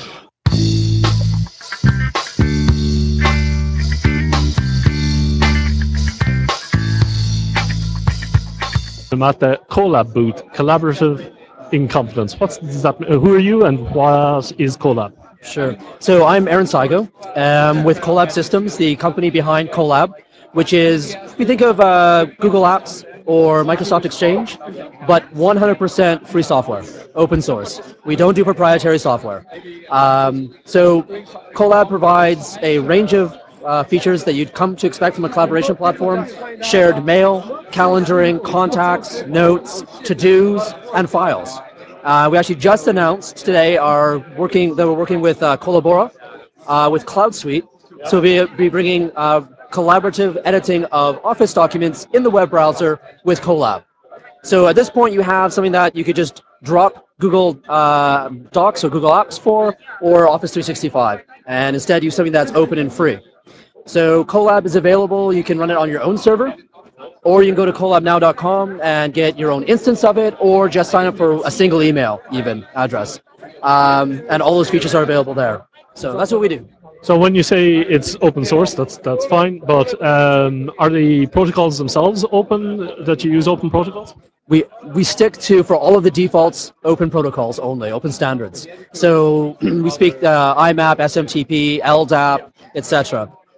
I'm at the Colab booth, Collaborative in Confidence. Does that mean? Who are you and what is Colab? Sure. So I'm Aaron Saigo with Colab Systems, the company behind Colab, which is, if you think of Google Apps or Microsoft Exchange, but 100% free software, open source. We don't do proprietary software. So Colab provides a range of features that you'd come to expect from a collaboration platform: shared mail, calendaring, contacts, notes, to-dos, and files. We actually just announced today that we're working with Collabora, with Cloud Suite. So we'll be bringing collaborative editing of Office documents in the web browser with Colab. So at this point, you have something that you could just drop Google Docs or Google Apps for, or Office 365, and instead use something that's open and free. So Colab is available. You can run it on your own server, or you can go to collabnow.com and get your own instance of it, or just sign up for a single email even address. And all those features are available there. So that's what we do. So when you say it's open source, that's fine. But are the protocols themselves open? That you use open protocols? We stick to, for all of the defaults, open protocols only, open standards. So we speak IMAP, SMTP, LDAP, etc.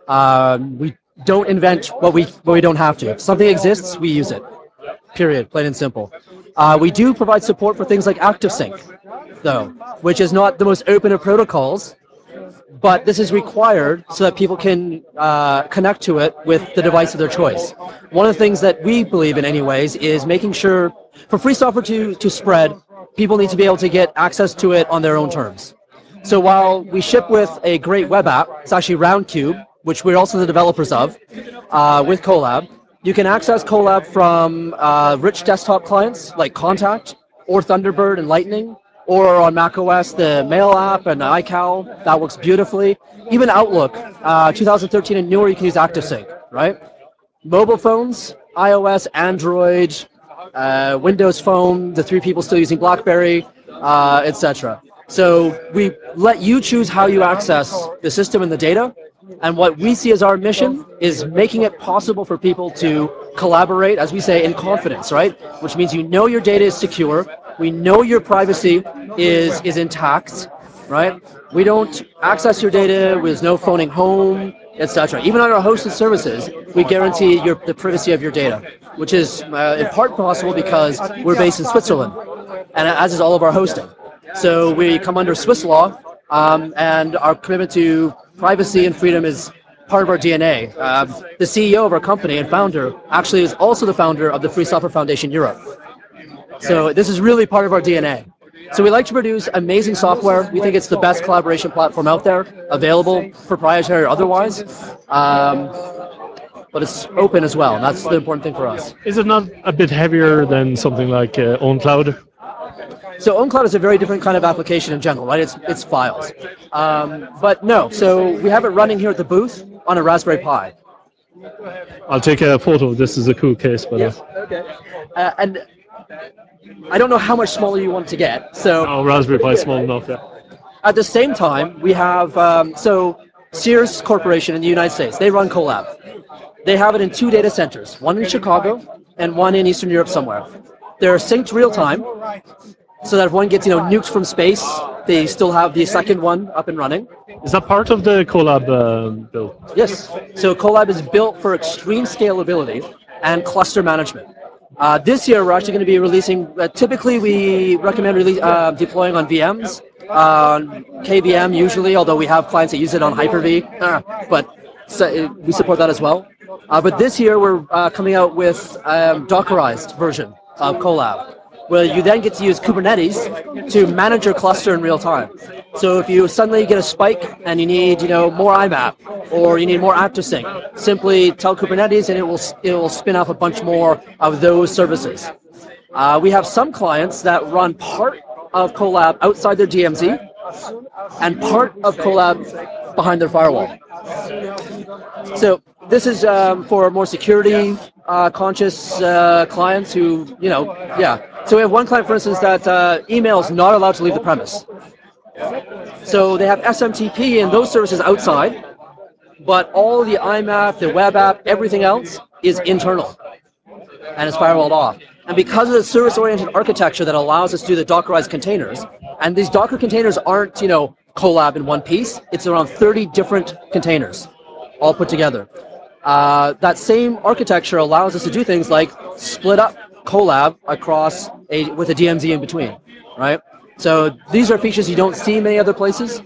We don't invent what we don't have to. If something exists, we use it. Period. Plain and simple. We do provide support for things like ActiveSync, though, which is not the most open of protocols, but this is required so that people can connect to it with the device of their choice. One of the things that we believe in anyways is making sure for free software to spread, people need to be able to get access to it on their own terms. So while we ship with a great web app, it's actually Roundcube, which we're also the developers of, with Colab. You can access Colab from rich desktop clients like Contact or Thunderbird and Lightning, or on macOS, the Mail app and iCal, that works beautifully. Even Outlook, 2013 and newer, you can use ActiveSync, right? Mobile phones, iOS, Android, Windows Phone, the 3 people still using BlackBerry, etc. So we let you choose how you access the system and the data, and what we see as our mission is making it possible for people to collaborate, as we say, in confidence, right? Which means you know your data is secure, we know your privacy is intact, right? We don't access your data, there's no phoning home, etc. Even on our hosted services, we guarantee the privacy of your data, which is in part possible because we're based in Switzerland, and as is all of our hosting. So we come under Swiss law, and our commitment to privacy and freedom is part of our DNA. The CEO of our company and founder actually is also the founder of the Free Software Foundation Europe. So this is really part of our DNA. So we like to produce amazing software. We think it's the best collaboration platform out there, available, proprietary or otherwise. But it's open as well, and that's the important thing for us. Is it not a bit heavier than something like OwnCloud? So OwnCloud is a very different kind of application in general, right? It's files. But no, so we have it running here at the booth on a Raspberry Pi. I'll take a photo. This is a cool case, by the way. Okay. And I don't know how much smaller you want to get. So oh, Raspberry Pi is small enough, yeah. At the same time, we have, so Sears Corporation in the United States, they run Colab. They have it in 2 data centers, one in Chicago and one in Eastern Europe somewhere. They're synced real time, so that if one gets nuked from space, they still have the second one up and running. Is that part of the Colab build? Yes. So Colab is built for extreme scalability and cluster management. This year, we're actually going to be releasing, typically we recommend deploying on VMs, on KVM usually, although we have clients that use it on Hyper-V, but we support that as well. But this year, we're coming out with Dockerized version of Colab, where you then get to use Kubernetes to manage your cluster in real time. So if you suddenly get a spike and you need, more IMAP or you need more ActiveSync, simply tell Kubernetes and it will spin up a bunch more of those services. We have some clients that run part of Colab outside their DMZ and part of Colab behind their firewall. So this is for more security conscious clients who, So we have one client, for instance, that email is not allowed to leave the premise. So they have SMTP and those services outside, but all the IMAP, the web app, everything else is internal and it's firewalled off. And because of the service-oriented architecture that allows us to do the Dockerized containers, and these Docker containers aren't, Colab in one piece, it's around 30 different containers all put together. That same architecture allows us to do things like split up Colab across with a DMZ in between, right? So these are features you don't see many other places.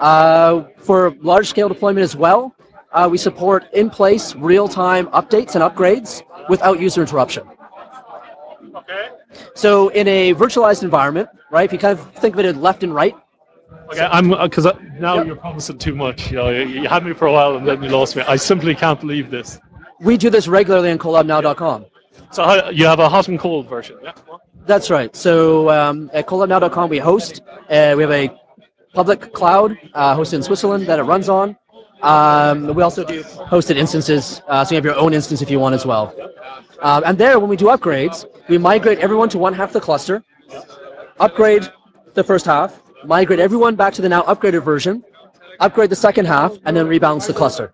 For large-scale deployment as well, we support in-place, real-time updates and upgrades without user interruption. Okay. So in a virtualized environment, right, if you kind of think of it in left and right. Okay, because now you're promising too much. You had me for a while and then you lost me. I simply can't believe this. We do this regularly on colabnow.com. So you have a hot and cold version, yeah? That's right. So at colabnow.com we host. We have a public cloud hosted in Switzerland that it runs on. We also do hosted instances, so you have your own instance if you want as well. And there, when we do upgrades, we migrate everyone to one half of the cluster, upgrade the first half, migrate everyone back to the now upgraded version, upgrade the second half, and then rebalance the cluster.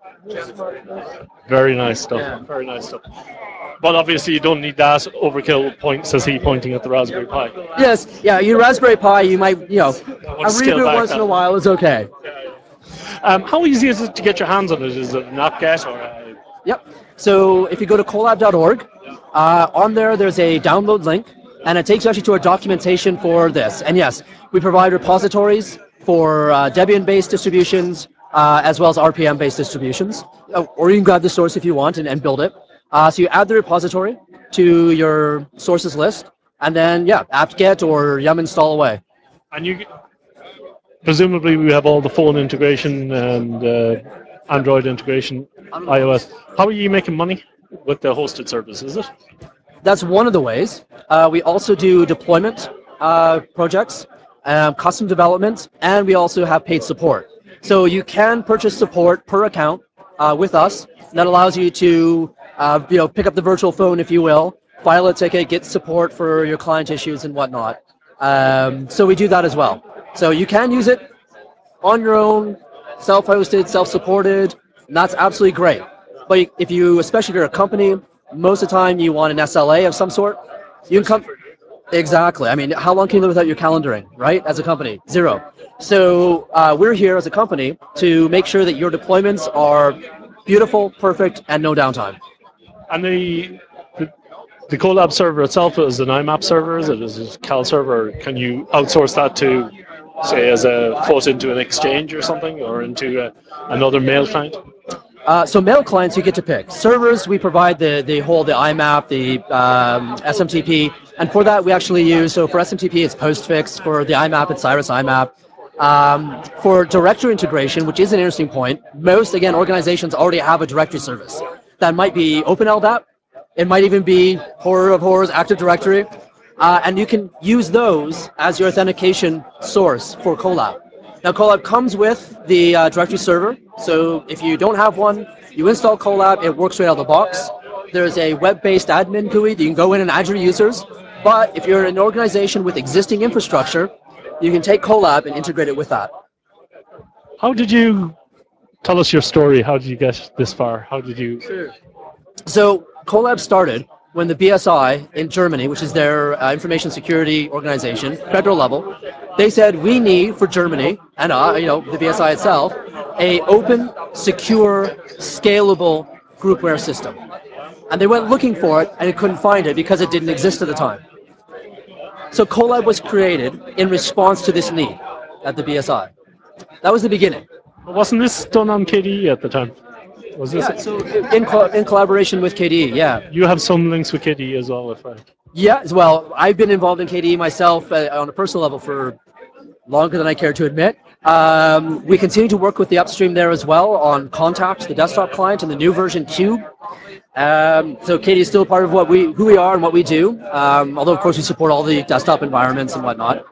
Very nice stuff. Yeah. Very nice stuff. But obviously you don't need that overkill point, says he, pointing at the Raspberry Pi. Yes, yeah, your Raspberry Pi, you might, a reboot once in a while is okay. How easy is it to get your hands on it? Is it not get or? Yep. So if you go to colab.org, on there's a download link, and it takes you actually to our documentation for this. And yes, we provide repositories for Debian-based distributions as well as RPM-based distributions. Or you can grab the source if you want and build it. So you add the repository to your sources list, and then yeah, apt-get or yum install away. And you presumably we have all the phone integration and Android integration, iOS. How are you making money with the hosted service? Is it? That's one of the ways. We also do deployment projects, custom development, and we also have paid support. So you can purchase support per account with us. That allows you to pick up the virtual phone, if you will, file a ticket, get support for your client issues and whatnot. So we do that as well. So you can use it on your own, self-hosted, self-supported, and that's absolutely great. But if you, especially if you're a company, most of the time you want an SLA of some sort. You can come. Exactly. I mean, how long can you live without your calendaring, right? As a company, 0. So we're here as a company to make sure that your deployments are beautiful, perfect, and no downtime. And the Colab server itself is an IMAP server, is it a Cal server? Can you outsource that to, say, as a foot into an Exchange or something, or into another mail client? So mail clients you get to pick. Servers, we provide the IMAP, the SMTP, and for that we actually use, so for SMTP it's Postfix, for the IMAP it's Cyrus IMAP. For directory integration, which is an interesting point, most, again, organizations already have a directory service. That might be OpenLDAP, it might even be, horror of horrors, Active Directory, and you can use those as your authentication source for Colab. Now, Colab comes with the directory server, so if you don't have one, you install Colab, it works right out of the box. There's a web-based admin GUI that you can go in and add your users, but if you're an organization with existing infrastructure, you can take Colab and integrate it with that. How did you tell us your story? How did you get this far? How did you? Sure. So Colab started when the BSI in Germany, which is their information security organization, federal level, they said we need for Germany and the BSI itself a open, secure, scalable groupware system. And they went looking for it and they couldn't find it because it didn't exist at the time. So Colab was created in response to this need at the BSI. That was the beginning. Wasn't this done on KDE at the time? Was this? Yeah, so in collaboration with KDE, yeah. You have some links with KDE as well, if I. Yeah, as well. I've been involved in KDE myself on a personal level for longer than I care to admit. We continue to work with the upstream there as well on Contact, the desktop client, and the new version Cube. So KDE is still part of who we are and what we do. Although of course we support all the desktop environments and whatnot.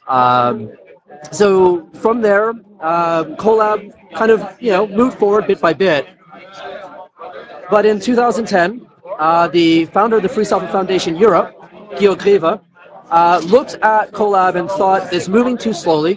So from there, Colab kind of moved forward bit by bit. But in 2010, the founder of the Free Software Foundation Europe, Georg Greve, looked at Colab and thought it's moving too slowly.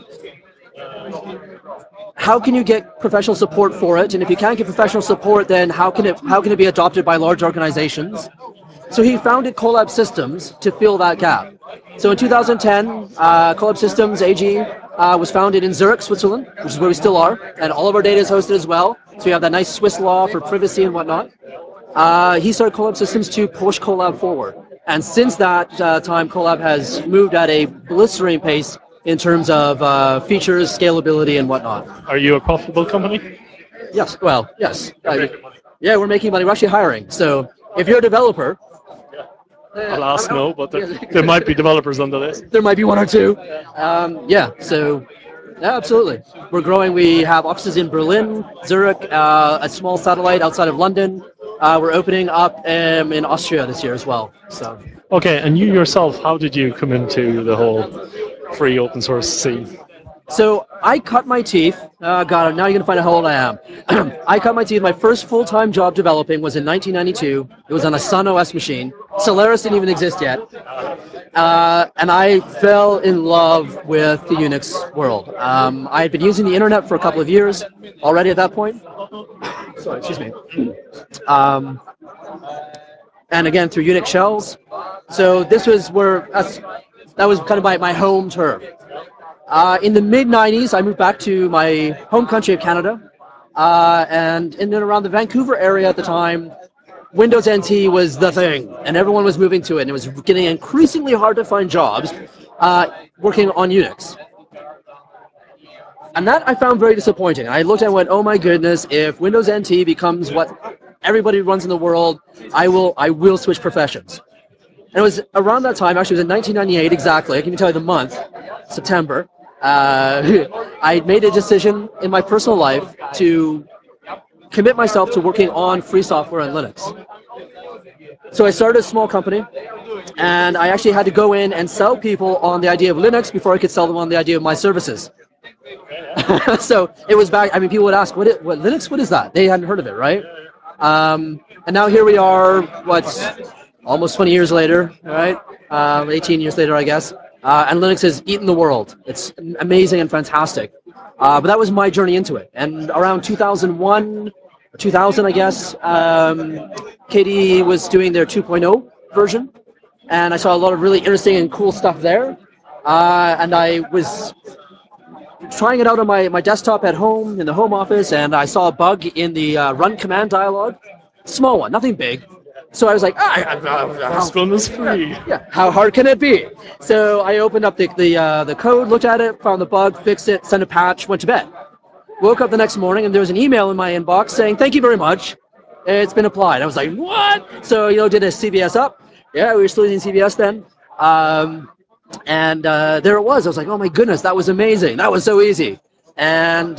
How can you get professional support for it? And if you can't get professional support, then how can it be adopted by large organizations? So he founded Colab Systems to fill that gap. So in 2010, Colab Systems AG was founded in Zurich, Switzerland, which is where we still are, and all of our data is hosted as well. So we have that nice Swiss law for privacy and whatnot. He started Colab Systems to push Colab forward. And since that time, Colab has moved at a blistering pace in terms of features, scalability, and whatnot. Are you a profitable company? Yes. Well, yes. Yeah, we're making money. We're actually hiring. So if you're a developer, Alas, no, but there might be developers on the list. There might be one or two. Yeah, so yeah, absolutely. We're growing. We have offices in Berlin, Zurich, a small satellite outside of London. We're opening up in Austria this year as well. So. Okay, and you yourself, how did you come into the whole free open source scene? So I cut my teeth. God, now you're gonna find out how old I am. I cut my teeth. My first full-time job developing was in 1992. It was on a Sun OS machine. Solaris didn't even exist yet, and I fell in love with the Unix world. I had been using the internet for a couple of years already at that point. Sorry, excuse me. And again through Unix shells. So this was that was kind of my home turf. In the mid '90s, I moved back to my home country of Canada, and in and around the Vancouver area at the time, Windows NT was the thing, and everyone was moving to it, and it was getting increasingly hard to find jobs working on Unix. And that I found very disappointing. I looked at it and went, oh my goodness, if Windows NT becomes what everybody runs in the world, I will switch professions. And it was around that time, actually it was in 1998 exactly, I can even tell you the month, September, I made a decision in my personal life to commit myself to working on free software and Linux. So I started a small company, and I actually had to go in and sell people on the idea of Linux before I could sell them on the idea of my services. So it was back, I mean, people would ask, what Linux, what is that? They hadn't heard of it, right? And now here we are, almost 20 years later, right? 18 years later, I guess. And Linux has eaten the world. It's amazing and fantastic. But that was my journey into it. And around 2001, 2000, I guess, KDE was doing their 2.0 version. And I saw a lot of really interesting and cool stuff there. And I was trying it out on my desktop at home, in the home office, and I saw a bug in the run command dialog. Small one, nothing big. So I was like, First one is free. Yeah, how hard can it be? So I opened up the code, looked at it, found the bug, fixed it, sent a patch, went to bed. Woke up the next morning, and there was an email in my inbox saying, thank you very much, it's been applied. I was like, what? So, did a CVS up. Yeah, we were still using CVS then. And there it was. I was like, oh my goodness, that was amazing. That was so easy. And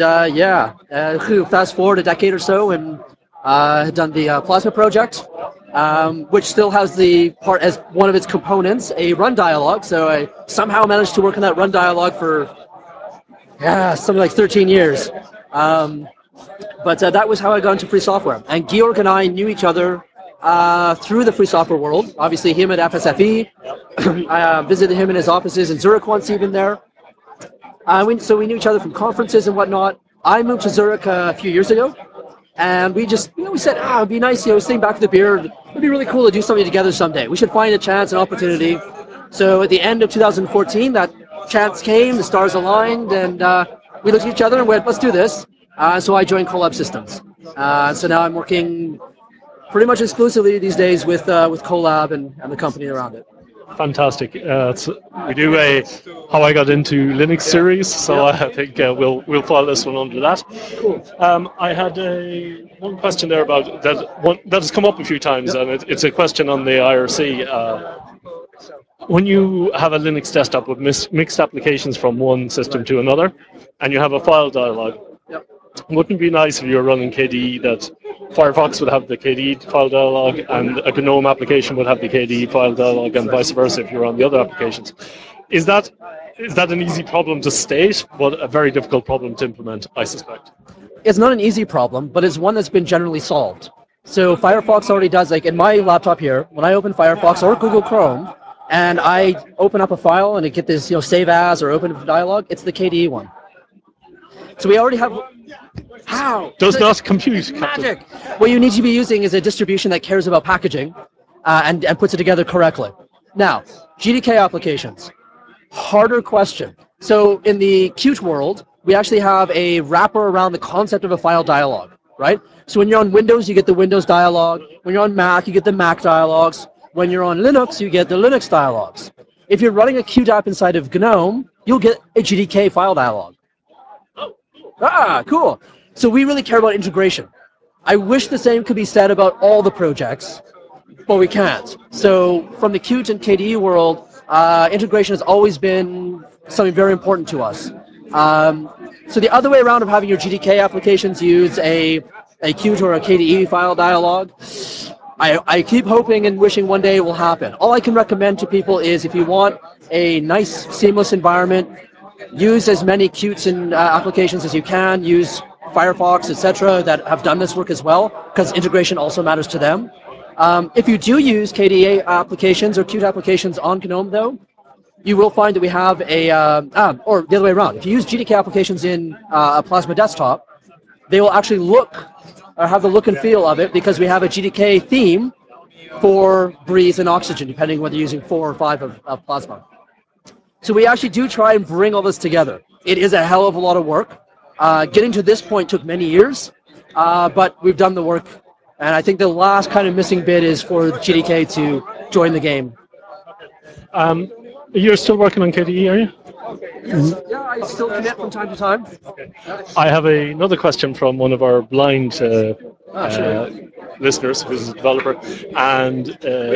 fast forward a decade or so, and had done the Plasma project, which still has the part as one of its components, a run dialog. So I somehow managed to work on that run dialog for something like 13 years. But that was how I got into free software. And Georg and I knew each other through the free software world. Obviously, him at FSFE. I visited him in his offices in Zurich once, even there. So we knew each other from conferences and whatnot. I moved to Zurich a few years ago, and we just, we said, it'd be nice, sitting back with the beer. It'd be really cool to do something together someday. We should find a chance, an opportunity. So at the end of 2014, that chance came, the stars aligned, and we looked at each other and went, let's do this. So I joined Colab Systems. So now I'm working pretty much exclusively these days with Colab and the company around it. Fantastic. We do a How I Got Into Linux series, so I think we'll file this one under that. Cool. I had one question there about that has come up a few times, and it's a question on the IRC. When you have a Linux desktop with mixed applications from one system to another, and you have a file dialog, wouldn't it be nice if you were running KDE that Firefox would have the KDE file dialog and a GNOME application would have the KDE file dialog and vice versa if you're on the other applications? Is that an easy problem to state, but a very difficult problem to implement, I suspect? It's not an easy problem, but it's one that's been generally solved. So Firefox already does, like in my laptop here, when I open Firefox or Google Chrome, and I open up a file and I get this, save as or open dialog, it's the KDE one. So we already have. How? Does not compute. Magic. What you need to be using is a distribution that cares about packaging and puts it together correctly. Now, GDK applications. Harder question. So in the Qt world, we actually have a wrapper around the concept of a file dialog, right? So when you're on Windows, you get the Windows dialog. When you're on Mac, you get the Mac dialogs. When you're on Linux, you get the Linux dialogs. If you're running a Qt app inside of GNOME, you'll get a GDK file dialog. Cool. So we really care about integration. I wish the same could be said about all the projects, but we can't. So from the Qt and KDE world, integration has always been something very important to us. So the other way around of having your GDK applications use a Qt or a KDE file dialog, I keep hoping and wishing one day it will happen. All I can recommend to people is if you want a nice, seamless environment, use as many Qts and applications as you can, use Firefox, etc., that have done this work as well, because integration also matters to them. If you do use KDE applications or Qt applications on GNOME, though, you will find that we have or the other way around. If you use GDK applications in a Plasma desktop, they will actually have the look and feel of it because we have a GDK theme for Breeze and Oxygen, depending whether you're using 4 or 5 of Plasma. So we actually do try and bring all this together. It is a hell of a lot of work. Getting to this point took many years, but we've done the work. And I think the last kind of missing bit is for GDK to join the game. You're still working on KDE, are you? Yeah, I still commit from time to time. I have another question from one of our blind listeners, who's a developer, and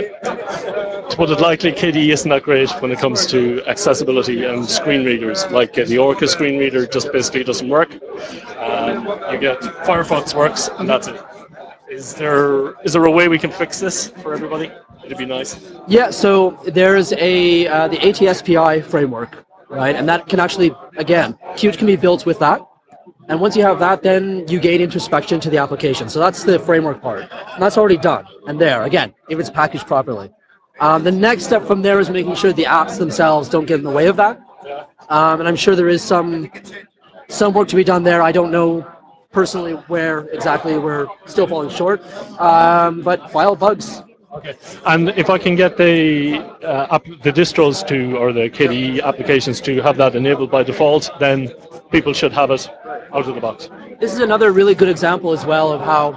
to put it lightly, KDE isn't that great when it comes to accessibility and screen readers. Like the Orca screen reader just basically doesn't work. You get Firefox works, and that's it. Is there a way we can fix this for everybody? It'd be nice. Yeah, so there's the ATSPI framework, right? And that can actually, again, Qt can be built with that. And once you have that, then you gain introspection to the application. So that's the framework part. And that's already done. And there, again, if it's packaged properly. The next step from there is making sure the apps themselves don't get in the way of that. And I'm sure there is some work to be done there. I don't know personally where exactly we're still falling short. But file bugs. Okay. And if I can get the distros to, or the KDE applications to have that enabled by default, then people should have it out of the box. This is another really good example as well of how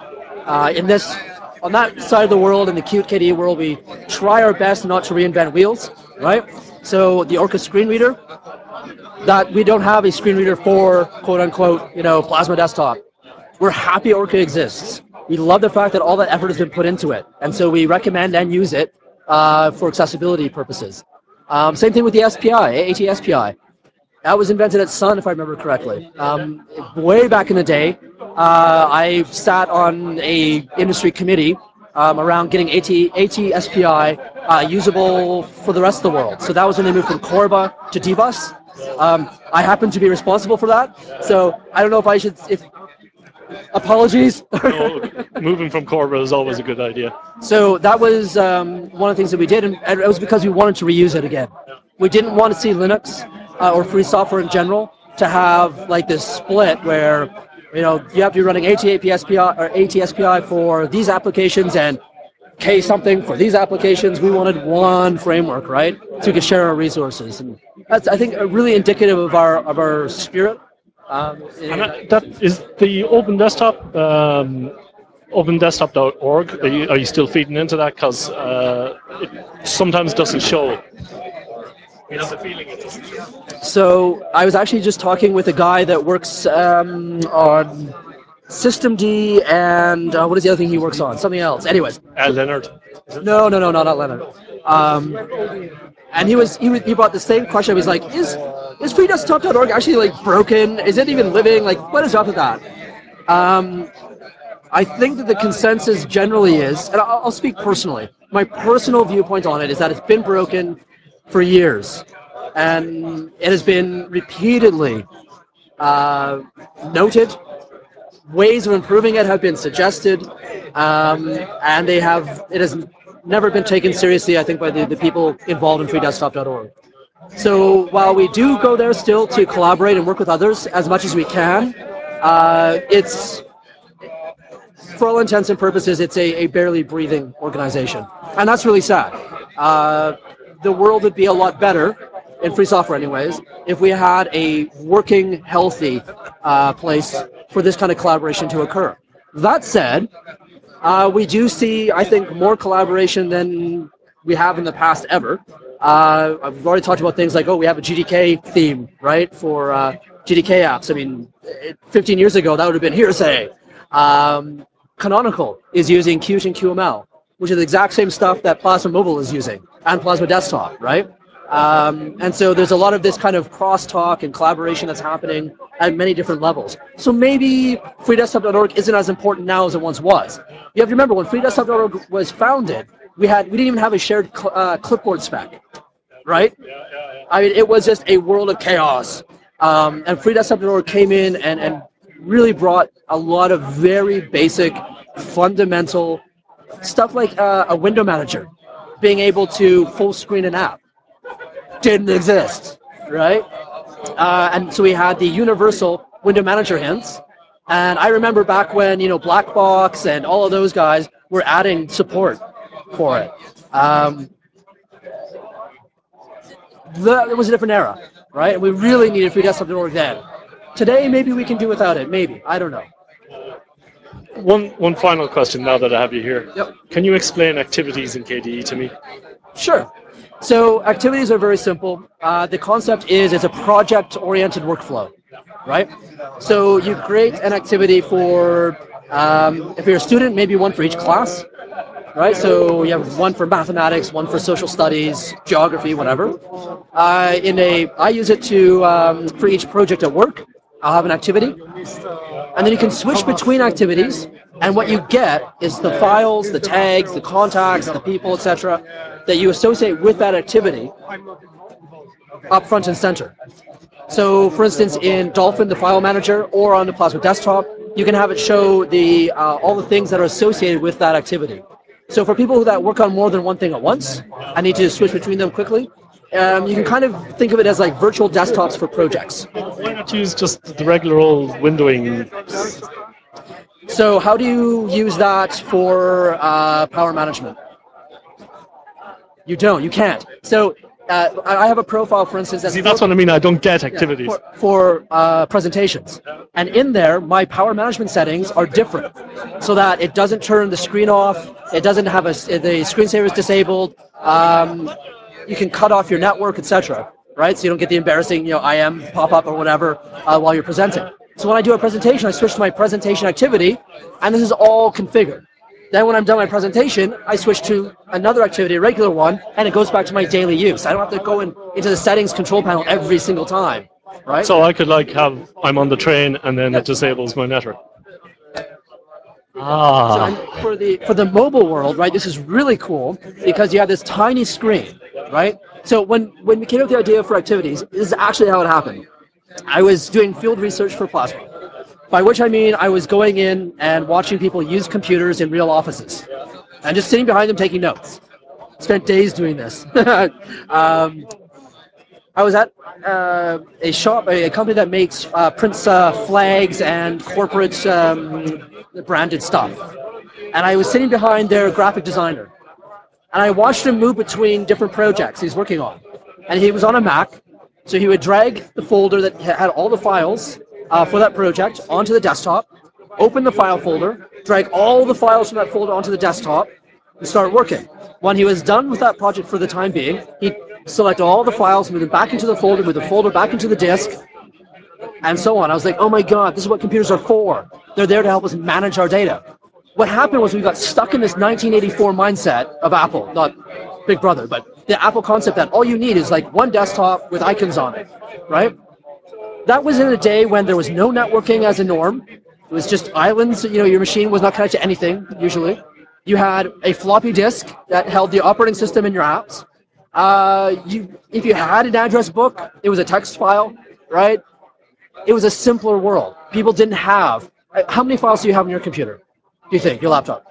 on that side of the world, in the Qt KDE world, we try our best not to reinvent wheels, right? So the Orca screen reader, that we don't have a screen reader for quote unquote, Plasma Desktop. We're happy Orca exists. We love the fact that all that effort has been put into it, and so we recommend and use it for accessibility purposes. Same thing with the SPI, AT SPI. That was invented at Sun, if I remember correctly. Way back in the day, I sat on a industry committee around getting AT SPI usable for the rest of the world. So that was when they moved from Corba to Dbus. I happen to be responsible for that, so I don't know if I should. Apologies. No, moving from Corba is always a good idea. So that was one of the things that we did, and it was because we wanted to reuse it again. We didn't want to see Linux or free software in general to have like this split where you have to be running ATSPI or ATSPI for these applications and K something for these applications. We wanted one framework, right? So we could share our resources, and that's, I think, really indicative of our spirit. And that is the Open Desktop, OpenDesktop.org. Are you still feeding into that? Because it sometimes doesn't show. He has a feeling it doesn't show. So I was actually just talking with a guy that works on Systemd and what is the other thing he works on? Something else. Anyways. Leonard. No, not Leonard. And he brought the same question. He's like, is freedesktop.org actually like broken? Is it even living? Like, what is up with that? I think that the consensus generally is, and I'll speak personally. My personal viewpoint on it is that it's been broken for years, and it has been repeatedly noted. Ways of improving it have been suggested, and it has never been taken seriously, I think, by the people involved in freedesktop.org. So while we do go there still to collaborate and work with others as much as we can, it's, for all intents and purposes, it's a barely breathing organization. And that's really sad. The world would be a lot better, in free software anyways, if we had a working, healthy place for this kind of collaboration to occur. That said, we do see, I think, more collaboration than we have in the past ever. I've already talked about things like, we have a GDK theme, right, for GDK apps. I mean, 15 years ago, that would have been hearsay. Canonical is using Qt and QML, which is the exact same stuff that Plasma Mobile is using, and Plasma Desktop, right? And so there's a lot of this kind of crosstalk and collaboration that's happening at many different levels. So maybe freedesktop.org isn't as important now as it once was. You have to remember, when freedesktop.org was founded, we didn't even have a shared clipboard spec, right? I mean, it was just a world of chaos. And freedesktop.org came in and really brought a lot of very basic, fundamental stuff like a window manager, being able to full screen an app. Didn't exist, right? And so we had the universal window manager hints. And I remember back when, Blackbox and all of those guys were adding support for it. it was a different era, right? And we really needed freedesktop.org then. Today, maybe we can do without it. Maybe, I don't know. One final question now that I have you here. Yep. Can you explain activities in KDE to me? Sure. So activities are very simple. The concept is it's a project-oriented workflow, right? So you create an activity for, if you're a student, maybe one for each class, right? So you have one for mathematics, one for social studies, geography, whatever. I use it to for each project at work. I'll have an activity, and then you can switch between activities, and what you get is the files, the tags, the contacts, the people, etc., that you associate with that activity up front and center. So, for instance, in Dolphin, the file manager, or on the Plasma desktop, you can have it show the all the things that are associated with that activity. So for people that work on more than one thing at once, I need to switch between them quickly. You can kind of think of it as like virtual desktops for projects. Why not use just the regular old windowing? So how do you use that for power management? You don't. You can't. So I have a profile, for instance. See, that's what I mean. I don't get activities. For presentations. And in there, my power management settings are different, so that it doesn't turn the screen off. It doesn't have the screensaver is disabled. You can cut off your network, etc. Right? So you don't get the embarrassing, IM pop up or whatever while you're presenting. So when I do a presentation, I switch to my presentation activity, and this is all configured. Then when I'm done my presentation, I switch to another activity, a regular one, and it goes back to my daily use. I don't have to go into the settings control panel every single time, right? So I could I'm on the train and then it disables my network. So for the mobile world, right, this is really cool because you have this tiny screen, right? So when we came up with the idea for activities, this is actually how it happened. I was doing field research for Plasma, by which I mean I was going in and watching people use computers in real offices and just sitting behind them taking notes. Spent days doing this. I was at a shop, a company that makes prints flags and corporate branded stuff. And I was sitting behind their graphic designer. And I watched him move between different projects he's working on. And he was on a Mac, so he would drag the folder that had all the files for that project onto the desktop, open the file folder, drag all the files from that folder onto the desktop, and start working. When he was done with that project for the time being, he'd select all the files, move them back into the folder, move the folder back into the disk, and so on. I was like, oh my god, this is what computers are for. They're there to help us manage our data. What happened was we got stuck in this 1984 mindset of Apple, not Big Brother, but the Apple concept that all you need is like one desktop with icons on it, right? That was in a day when there was no networking as a norm. It was just islands, your machine was not connected to anything, usually. You had a floppy disk that held the operating system and your apps. If you had an address book, it was a text file, right? It was a simpler world. People didn't have... How many files do you have on your computer, do you think, your laptop?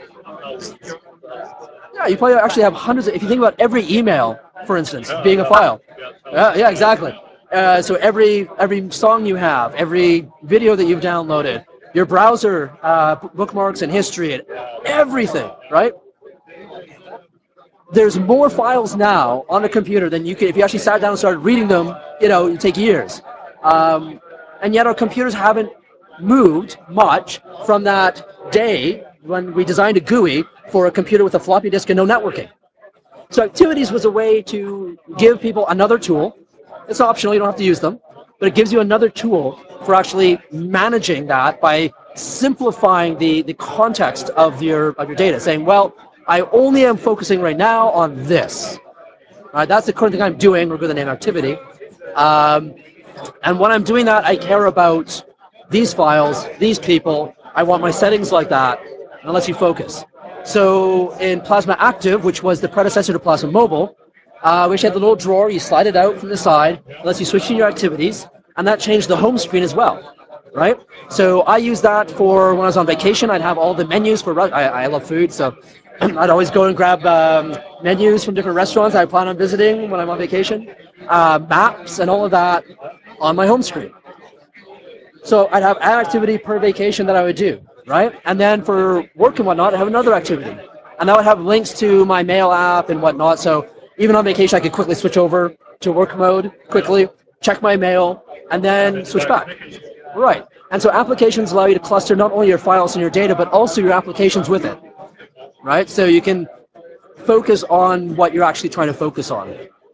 Yeah, you probably actually have hundreds. If you think about every email, for instance, being a file. Yeah, exactly. So every song you have, every video that you've downloaded, your browser bookmarks and history, and everything, right? There's more files now on a computer than you could, if you actually sat down and started reading them, it'd take years. And yet our computers haven't moved much from that day when we designed a GUI for a computer with a floppy disk and no networking. So activities was a way to give people another tool. It's optional, you don't have to use them, but it gives you another tool for actually managing that by simplifying the context of your data, saying, well, I only am focusing right now on this. That's the current thing I'm doing, we're going to name activity. And when I'm doing that, I care about these files, these people, I want my settings like that, and it lets you focus. So in Plasma Active, which was the predecessor to Plasma Mobile, we actually had the little drawer, you slide it out from the side, it lets you switch in your activities, and that changed the home screen as well, right? So I used that for when I was on vacation, I'd have all the menus for, I love food, so I'd always go and grab menus from different restaurants I plan on visiting when I'm on vacation, maps and all of that on my home screen. So I'd have an activity per vacation that I would do, right? And then for work and whatnot, I have another activity. And that would have links to my mail app and whatnot, so even on vacation I could quickly switch over to work mode quickly, check my mail, and then switch back. Right. And so applications allow you to cluster not only your files and your data, but also your applications with it. Right? So you can focus on what you're actually trying to focus on.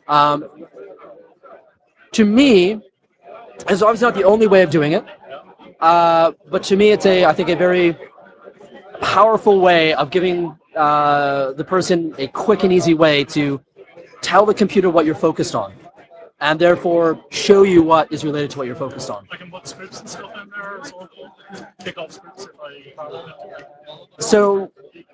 To me, it's obviously not the only way of doing it, but to me, it's I think a very powerful way of giving the person a quick and easy way to tell the computer what you're focused on, and therefore show you what is related to what you're focused on. I can put scripts and stuff in there as well. Kick off scripts if I power it. So,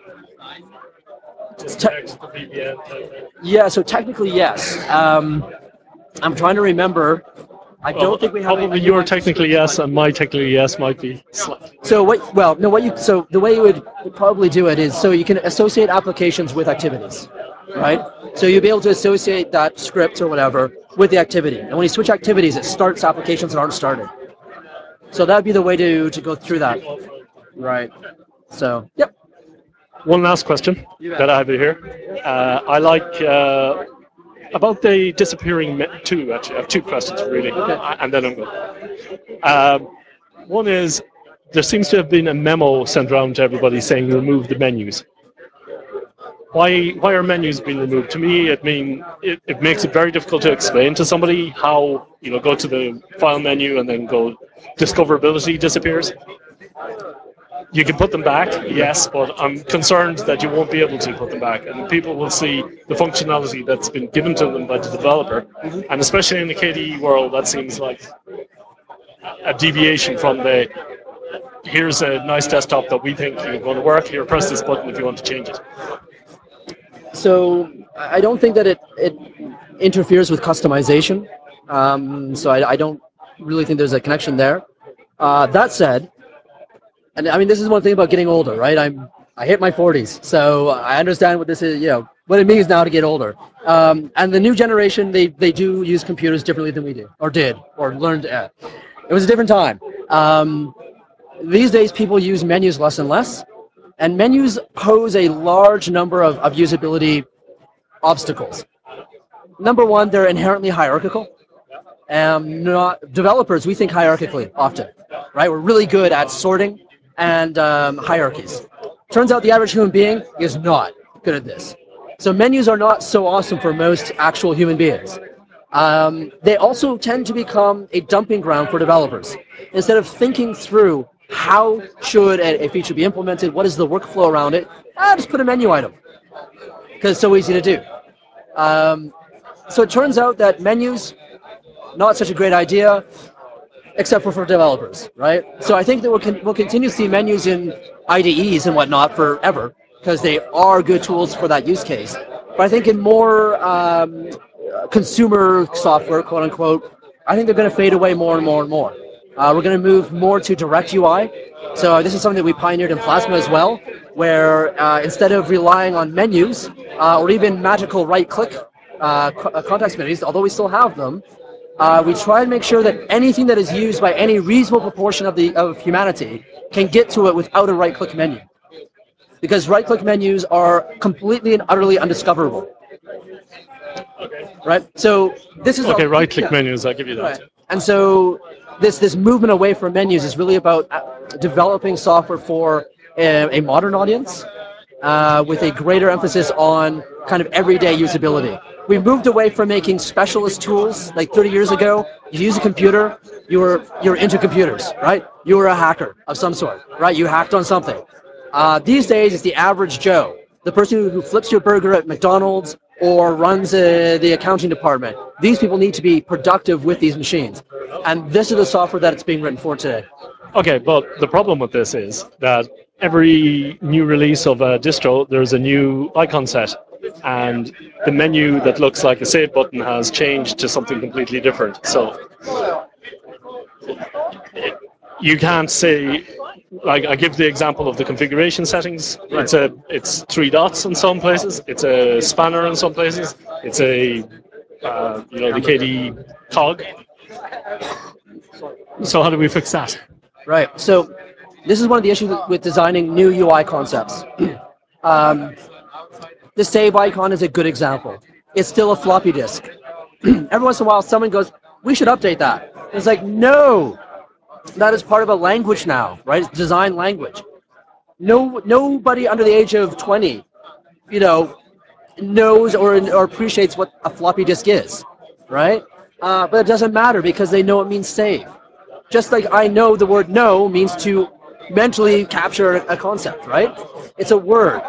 Just text the VPN type thing. yeah, so technically yes. I'm trying to remember. I don't think we have probably your technically yes and my technically yes might be slightly. So what? Well, no. So the way you would probably do it is so you can associate applications with activities, right? So you'll be able to associate that script or whatever with the activity, and when you switch activities, it starts applications that aren't started. So that'd be the way to go through that, right? So yep. One last question that I have here. I like about the disappearing two. Actually, I have two questions really, and then I'm going. One is there seems to have been a memo sent around to everybody saying remove the menus. Why are menus being removed? To me, it makes it very difficult to explain to somebody how go to the file menu and then go discoverability disappears. You can put them back, yes, but I'm concerned that you won't be able to put them back, and people will see the functionality that's been given to them by the developer, and especially in the KDE world, that seems like a deviation from the here's a nice desktop that we think is going to work. Here, press this button if you want to change it. So I don't think that it interferes with customization. So I don't really think there's a connection there. That said, and I mean this is one thing about getting older, right? I hit my 40s, so I understand what this is. What it means now to get older. And the new generation, they do use computers differently than we do, or did, or learned. It was a different time. These days, people use menus less and less. And menus pose a large number of usability obstacles. Number one, they're inherently hierarchical. Developers, we think hierarchically often, right? We're really good at sorting and hierarchies. Turns out the average human being is not good at this. So menus are not so awesome for most actual human beings. They also tend to become a dumping ground for developers. Instead of thinking through how should a feature be implemented, what is the workflow around it, just put a menu item, because it's so easy to do. So it turns out that menus, not such a great idea, except for developers, right? So I think that we'll continue to see menus in IDEs and whatnot forever, because they are good tools for that use case. But I think in more consumer software, quote unquote, I think they're going to fade away more and more and more. We're going to move more to direct UI. So this is something that we pioneered in Plasma as well, where instead of relying on menus or even magical right-click context menus, although we still have them, we try and make sure that anything that is used by any reasonable proportion of humanity can get to it without a right-click menu. Because right-click menus are completely and utterly undiscoverable. Right? So this is right-click menus, I'll give you that. Right. And so this movement away from menus is really about developing software for a modern audience with a greater emphasis on kind of everyday usability. We moved away from making specialist tools. Like 30 years ago, you use a computer, you're into computers, right? You were a hacker of some sort, right? You hacked on something. These days, it's the average Joe, the person who flips your burger at McDonald's or runs the accounting department. These people need to be productive with these machines. And this is the software that it's being written for today. Okay, but the problem with this is that every new release of a distro, there's a new icon set. And the menu that looks like a save button has changed to something completely different. So you can't say, like I give the example of the configuration settings. Right. It's 3 dots in some places. It's a spanner in some places. It's a the KDE cog. So how do we fix that? Right. So this is one of the issues with designing new UI concepts. The save icon is a good example. It's still a floppy disk. every once in a while someone goes, we should update that. It's like, no, that is part of a language now, right? It's design language. Nobody under the age of 20, you know, knows or appreciates what a floppy disk is, right? But it doesn't matter because they know it means save. Just like I know the word no means to mentally capture a concept, right? It's a word.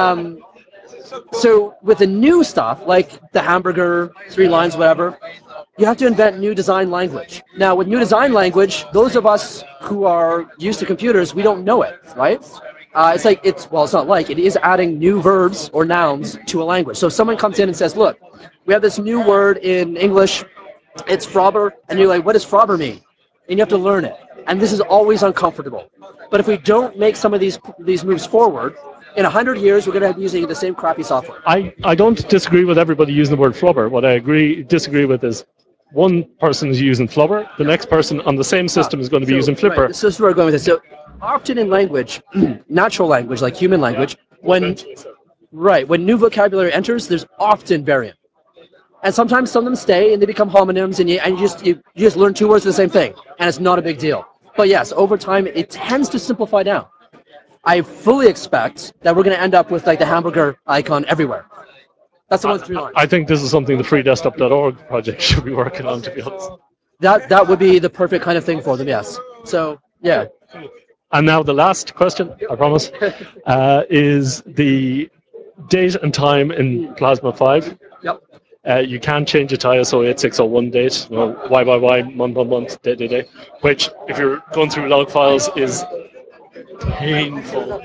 So with the new stuff, like the hamburger, 3 lines, whatever, you have to invent new design language. Now, with new design language, those of us who are used to computers, we don't know it, right? It's not like, it is adding new verbs or nouns to a language. So if someone comes in and says, look, we have this new word in English, it's frobber, and you're like, what does frobber mean? And you have to learn it. And this is always uncomfortable. But if we don't make some of these moves forward, in 100 years, we're going to be using the same crappy software. I don't disagree with everybody using the word flubber. What I disagree with is one person is using flubber, the next person on the same system is going to be using flipper. Right, so this is where we're going with this. So often in language, natural language, like human language, when new vocabulary enters, there's often variant. And sometimes some of them stay and they become homonyms, and you just learn 2 words of the same thing, and it's not a big deal. But yes, over time, it tends to simplify down. I fully expect that we're going to end up with like the hamburger icon everywhere. That's the one with 3 lines. I think this is something the freedesktop.org project should be working on, to be honest. That would be the perfect kind of thing for them, yes. So, yeah. And now the last question, I promise, is the date and time in Plasma 5. Yep. You can change it to ISO 8601 date, Y, month, day, which, if you're going through log files, is painful.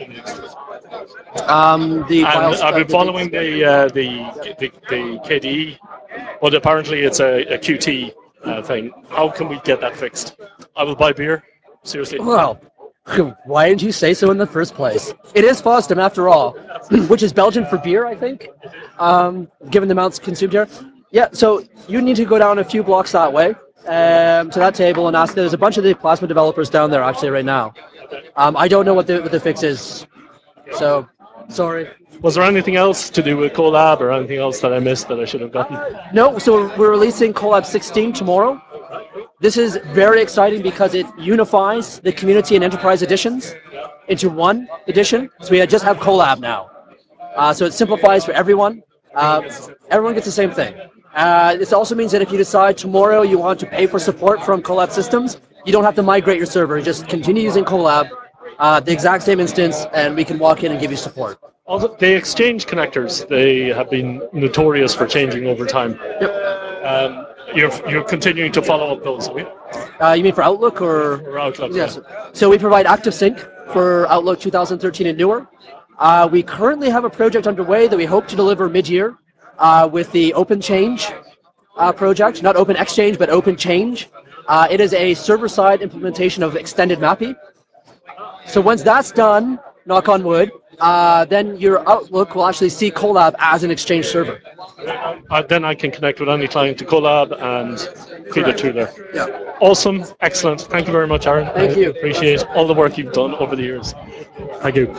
I've been following the KDE, but apparently it's a Qt thing. How can we get that fixed? I will buy beer. Seriously. Well, why didn't you say so in the first place? It is FOSDEM after all, which is Belgian for beer, I think, given the amounts consumed here. Yeah, so you need to go down a few blocks that way to that table and ask. There's a bunch of the Plasma developers down there actually right now. I don't know what the fix is, so sorry. Was there anything else to do with Colab or anything else that I missed that I should have gotten? No, so we're releasing Colab 16 tomorrow. This is very exciting because it unifies the community and enterprise editions into one edition. So we just have Colab now. So it simplifies for everyone. Everyone gets the same thing. This also means that if you decide tomorrow you want to pay for support from Colab systems, you don't have to migrate your server. You just continue using Colab, the exact same instance, and we can walk in and give you support. Also, the Exchange connectors, they have been notorious for changing over time. Yep. You're continuing to follow up those, are you? You mean for Outlook or? For Outlook, yes. Yeah. So we provide ActiveSync for Outlook 2013 and newer. We currently have a project underway that we hope to deliver mid-year with the OpenChange project, not Open Exchange, but OpenChange. It is a server-side implementation of extended MAPI. So once that's done, knock on wood, then your Outlook will actually see Colab as an Exchange server. Then I can connect with any client to Colab and feed it through there. Yeah. Awesome, excellent. Thank you very much, Aaron. Thank you. Appreciate all the work you've done over the years. Thank you.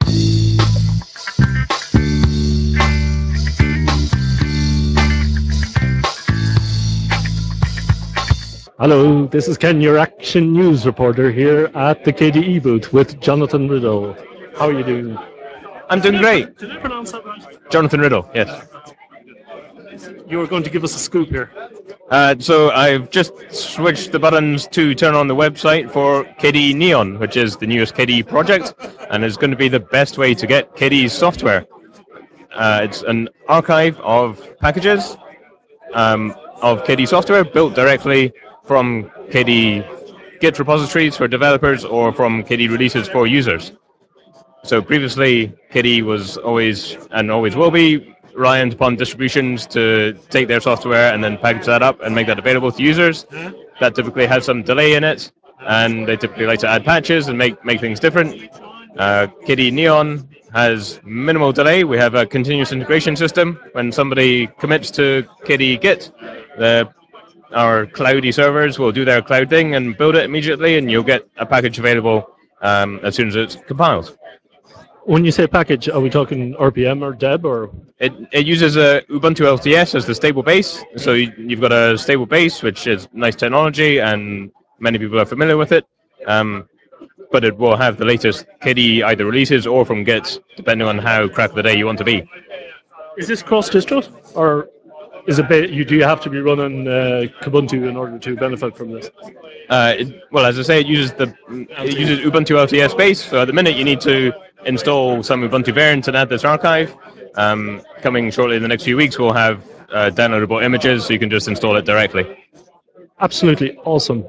Hello, this is Ken, your Action News reporter here at the KDE booth with Jonathan Riddle. How are you doing? I'm doing great. Did I pronounce that right? Jonathan Riddle, yes. You were going to give us a scoop here. So I've just switched the buttons to turn on the website for KDE Neon, which is the newest KDE project, and is going to be the best way to get KDE's software. It's an archive of packages of KDE software built directly from KDE Git repositories for developers or from KDE releases for users. So previously, KDE was always, and always will be, reliant upon distributions to take their software and then package that up and make that available to users. That typically has some delay in it, and they typically like to add patches and make things different. KDE Neon has minimal delay. We have a continuous integration system. When somebody commits to KDE Git, our cloudy servers will do their cloud thing and build it immediately, and you'll get a package available as soon as it's compiled. When you say package, are we talking RPM or Deb or? It uses Ubuntu LTS as the stable base, so you've got a stable base, which is nice technology, and many people are familiar with it. But it will have the latest KDE either releases or from Git, depending on how crack of the day you want to be. Is this cross-distro, or is it do you have to be running Kubuntu in order to benefit from this? Well, as I say, it uses Ubuntu LTS base. So at the minute, you need to install some Ubuntu variants and add this archive. Coming shortly in the next few weeks, we'll have downloadable images, so you can just install it directly. Absolutely awesome.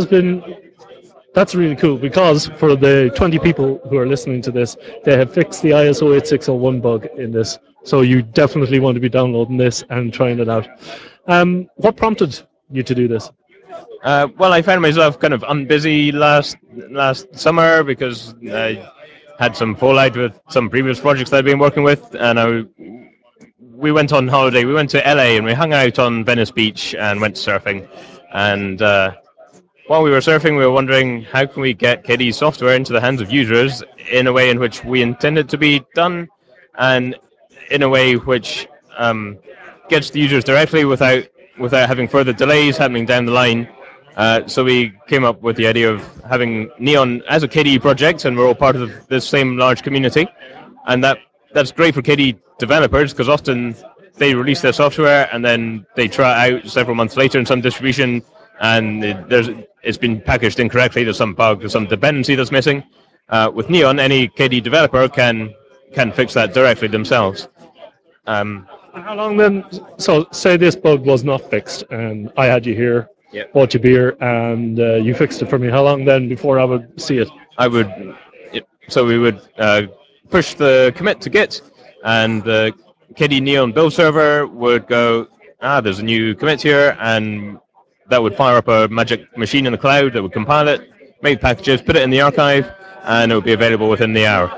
That's really cool, because for the 20 people who are listening to this, they have fixed the ISO 8601 bug in this. So you definitely want to be downloading this and trying it out. What prompted you to do this? Well, I found myself kind of unbusy last summer because I had some fallout with some previous projects that I've been working with, and we went on holiday. We went to LA and we hung out on Venice Beach and went surfing. And while we were surfing, we were wondering how can we get KDE software into the hands of users in a way in which we intend it to be done, and in a way which gets the users directly without having further delays happening down the line. So we came up with the idea of having Neon as a KDE project, and we're all part of this same large community, and that's great for KDE developers because often they release their software and then they try it out several months later in some distribution, and it's been packaged incorrectly. There's some bug, there's some dependency that's missing. With Neon, any KDE developer can fix that directly themselves. How long then? So say this bug was not fixed, and I had you here, Yep. bought you beer, and you fixed it for me. How long then before I would see it? So we would push the commit to Git, and the KDE Neon build server would go, there's a new commit here, and that would fire up a magic machine in the cloud that would compile it, make packages, put it in the archive, and it would be available within the hour.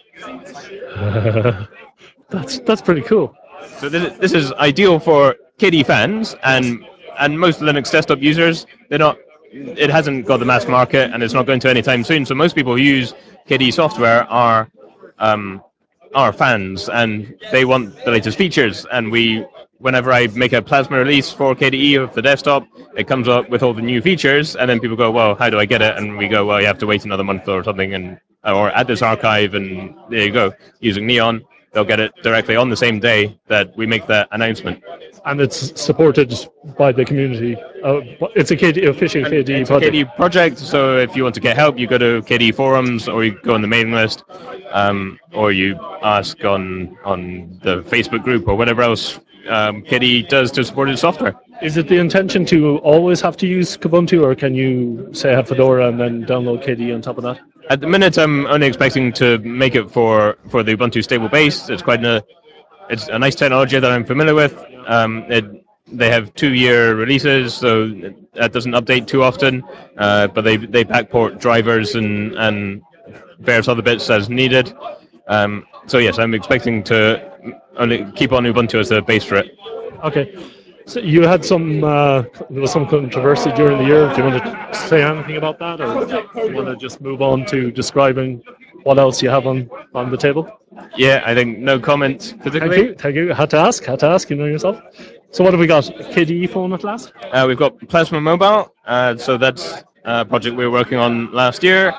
That's pretty cool. So this is ideal for KDE fans and most Linux desktop users. It hasn't got the mass market, and it's not going to anytime soon. So most people who use KDE software are fans, and they want the latest features. And whenever I make a Plasma release for KDE of the desktop, it comes up with all the new features, and then people go, well, how do I get it? And we go, well, you have to wait another month or something, or add this archive, and there you go. Using Neon, they'll get it directly on the same day that we make that announcement. And it's supported by the community. It's a official KDE project. KDE project, so if you want to get help, you go to KDE forums, or you go on the mailing list, or you ask on the Facebook group, or whatever else KDE does to support its software. Is it the intention to always have to use Kubuntu, or can you, say, have Fedora and then download KDE on top of that? At the minute, I'm only expecting to make it for the Ubuntu stable base. It's a nice technology that I'm familiar with. They have 2-year releases, so that doesn't update too often. But they backport drivers and various other bits as needed. So yes, I'm expecting to only keep on Ubuntu as the base for it. Okay. So you had there was some controversy during the year. Do you want to say anything about that, or do you want to just move on to describing what else you have on the table? Yeah, I think no comment particularly. Thank you. Had to ask, you know yourself. So what have we got? KDE phone at last? We've got Plasma Mobile, so that's a project we were working on last year.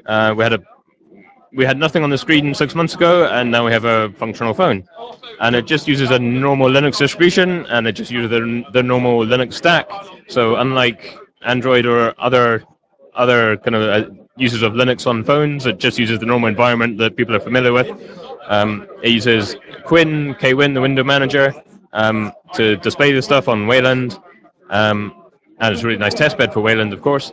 We had nothing on the screen 6 months ago, and now we have a functional phone. And it just uses a normal Linux distribution, and it just uses the normal Linux stack. So unlike Android or other kind of users of Linux on phones, it just uses the normal environment that people are familiar with. It uses KWin, the window manager, to display the stuff on Wayland. And it's a really nice testbed for Wayland, of course.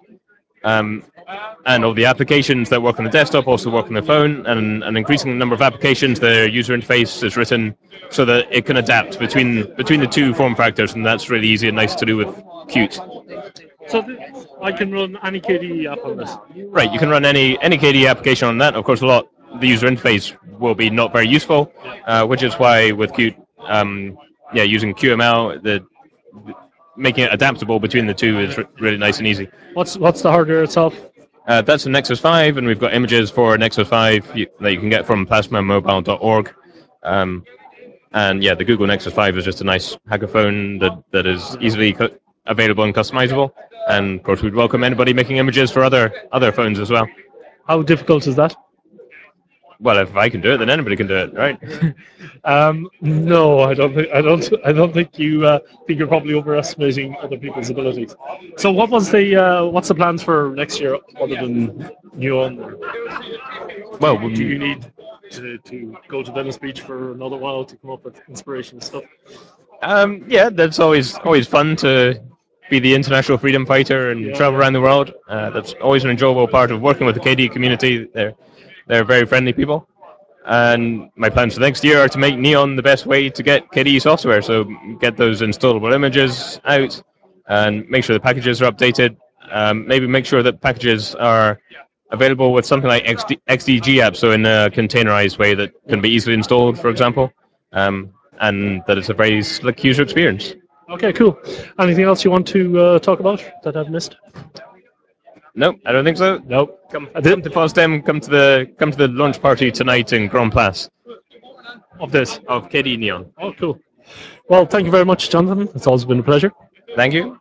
And all the applications that work on the desktop also work on the phone, and an increasing number of applications, their user interface is written so that it can adapt between the two form factors, and that's really easy and nice to do with Qt. So I can run any KDE app on this? Right, you can run any KDE application on that. Of course, the user interface will be not very useful, which is why with Qt, using QML, making it adaptable between the two is really nice and easy. What's the hardware itself? That's a Nexus 5, and we've got images for Nexus 5 that you can get from plasmamobile.org. And yeah, the Google Nexus 5 is just a nice hackaphone that is easily available and customizable. And of course, we'd welcome anybody making images for other phones as well. How difficult is that? Well, if I can do it, then anybody can do it, right? No, I don't think. I don't think you think you're probably overestimating other people's abilities. So, what's the plans for next year other than Neon? Well, do you need to go to Venice Beach for another while to come up with inspiration stuff? Yeah, that's always fun to be the international freedom fighter and travel around the world. That's always an enjoyable part of working with the KDE community. They're very friendly people. And my plans for next year are to make Neon the best way to get KDE software. So get those installable images out and make sure the packages are updated. Maybe make sure that packages are available with something like XDG apps, so in a containerized way that can be easily installed, for example, and that it's a very slick user experience. Okay, cool. Anything else you want to talk about that I've missed? Nope, I don't think so. Nope. Come to FOSDEM. Come to the launch party tonight in Grand Place. Of this? Of KDE Neon. Oh, cool. Well, thank you very much, Jonathan. It's always been a pleasure. Thank you.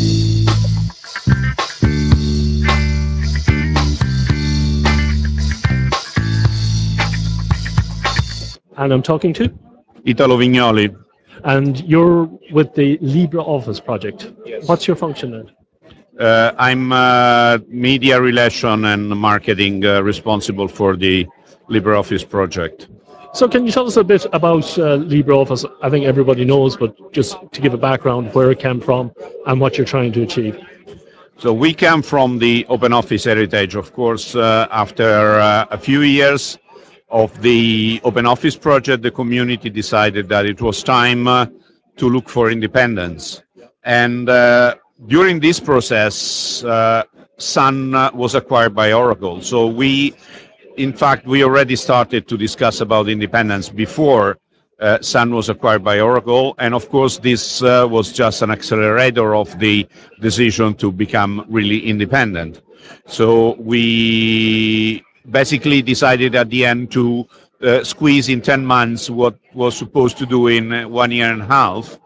And I'm talking to Italo Vignoli. And you're with the LibreOffice project. Yes. What's your function then? I'm media relation and marketing responsible for the LibreOffice project. So can you tell us a bit about LibreOffice? I think everybody knows, but just to give a background, where it came from and what you're trying to achieve. So we come from the OpenOffice heritage, of course. After a few years of the OpenOffice project, the community decided that it was time to look for independence. And during this process, Sun was acquired by Oracle. So in fact, we already started to discuss about independence before Sun was acquired by Oracle. And of course, this was just an accelerator of the decision to become really independent. So we basically decided at the end to squeeze in 10 months what was supposed to do in 1 year and a half.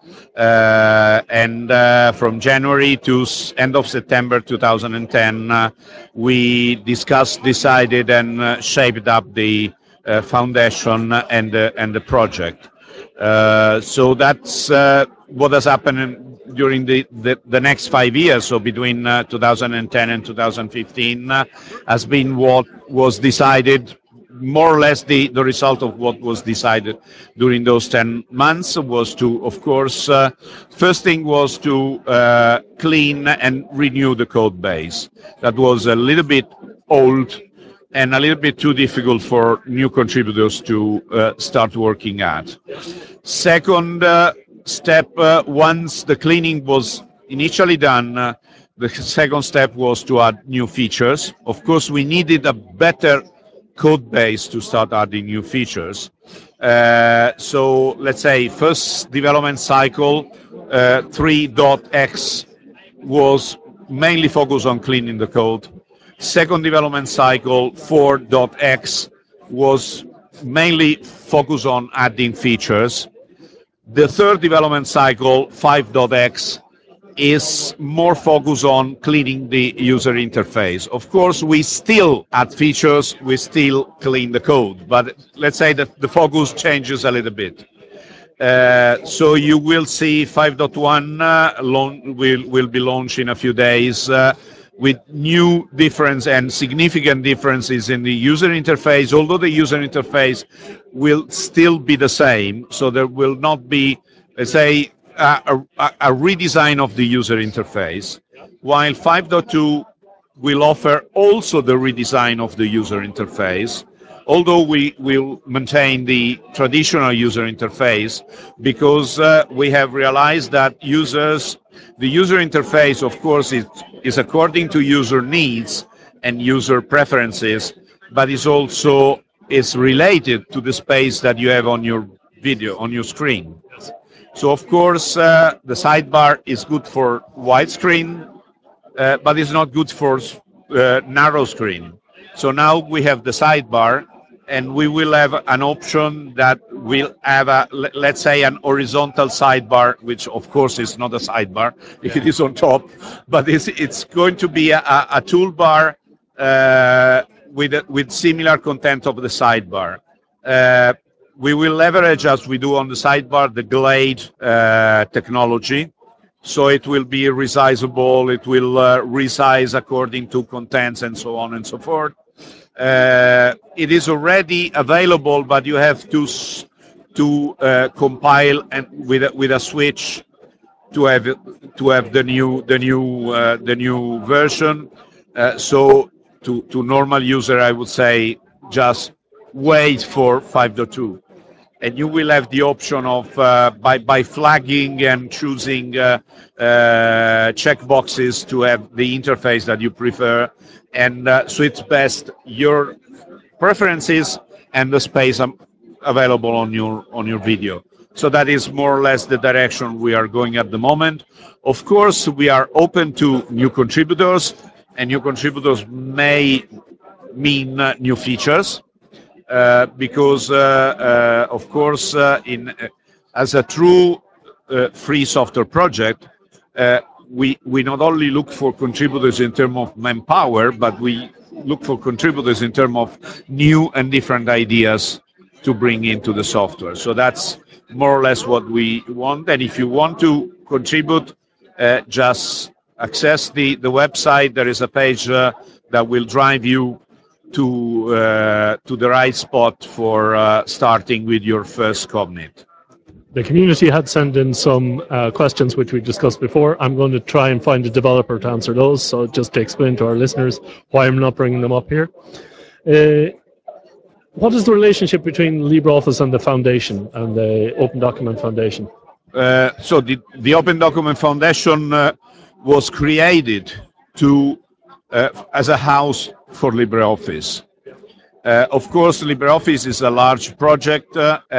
And from January to end of September 2010, we discussed, decided, and shaped up the foundation and the project. So that's what has happened during the next 5 years. So between 2010 and 2015 has been what was decided. More or less the result of what was decided during those 10 months was to, of course, first thing was to clean and renew the code base. That was a little bit old and a little bit too difficult for new contributors to start working at. Second step, once the cleaning was initially done, the second step was to add new features. Of course, we needed a better code base to start adding new features. So let's say first development cycle 3.x was mainly focused on cleaning the code. Second development cycle 4.x was mainly focused on adding features. The third development cycle 5.x is more focused on cleaning the user interface. Of course, we still add features, we still clean the code, but let's say that the focus changes a little bit. So you will see 5.1 will be launched in a few days with new difference and significant differences in the user interface, although the user interface will still be the same. So there will not be, let's say, a redesign of the user interface, while 5.2 will offer also the redesign of the user interface, although we will maintain the traditional user interface, because we have realized that the user interface, of course, is according to user needs and user preferences, but is related to the space that you have on your video, on your screen. So, of course, the sidebar is good for widescreen, but it's not good for, narrow screen. So now we have the sidebar, and we will have an option that will have let's say an horizontal sidebar, which of course is not a sidebar if it is on top, but it's going to be a toolbar with similar content of the sidebar. We will leverage, as we do on the sidebar, the Glade technology. So it will be resizable, it will resize according to contents and so on and so forth. It is already available, but you have to compile and with a switch to have the new version. So to normal user, I would say just wait for 5.2, and you will have the option of by flagging and choosing checkboxes to have the interface that you prefer, and suits best your preferences and the space available on your video. So that is more or less the direction we are going at the moment. Of course, we are open to new contributors, and new contributors may mean new features. Because, of course, as a true free software project, we not only look for contributors in terms of manpower, but we look for contributors in terms of new and different ideas to bring into the software. So that's more or less what we want. And if you want to contribute, just access the website. There is a page that will drive you to the right spot for starting with your first Cognit. The community had sent in some questions which we discussed before. I'm going to try and find a developer to answer those. So just to explain to our listeners why I'm not bringing them up here. What is the relationship between LibreOffice and the Foundation and the Open Document Foundation? So the Open Document Foundation was created to as a house for LibreOffice. Of course, LibreOffice is a large project,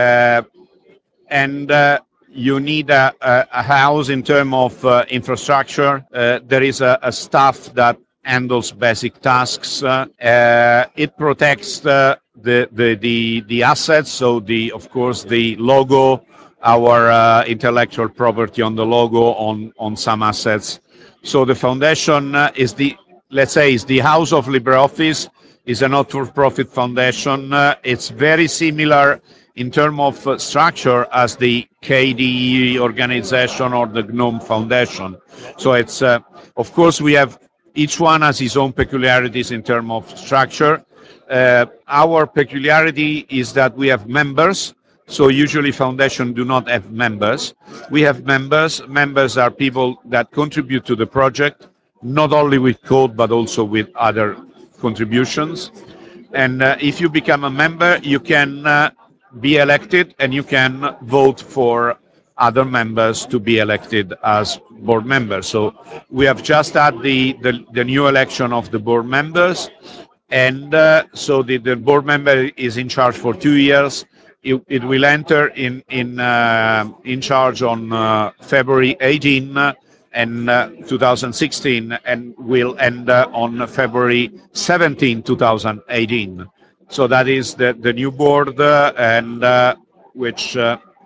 and you need a house in terms of infrastructure. There is a staff that handles basic tasks. It protects the assets, so of course the logo, our intellectual property on the logo on some assets. So the foundation is let's say is the house of LibreOffice. Is a not-for-profit foundation. It's very similar in terms of structure as the KDE organization or the GNOME Foundation. So it's, of course, we have each one has its own peculiarities in terms of structure. Our peculiarity is that we have members. So usually foundations do not have members. We have members. Members are people that contribute to the project, not only with code, but also with other contributions. And if you become a member, you can be elected, and you can vote for other members to be elected as board members. So we have just had the new election of the board members, and so the board member is in charge for 2 years. It will enter in charge on February 18 and 2016, and will end on February 17, 2018. So that is the new board, and which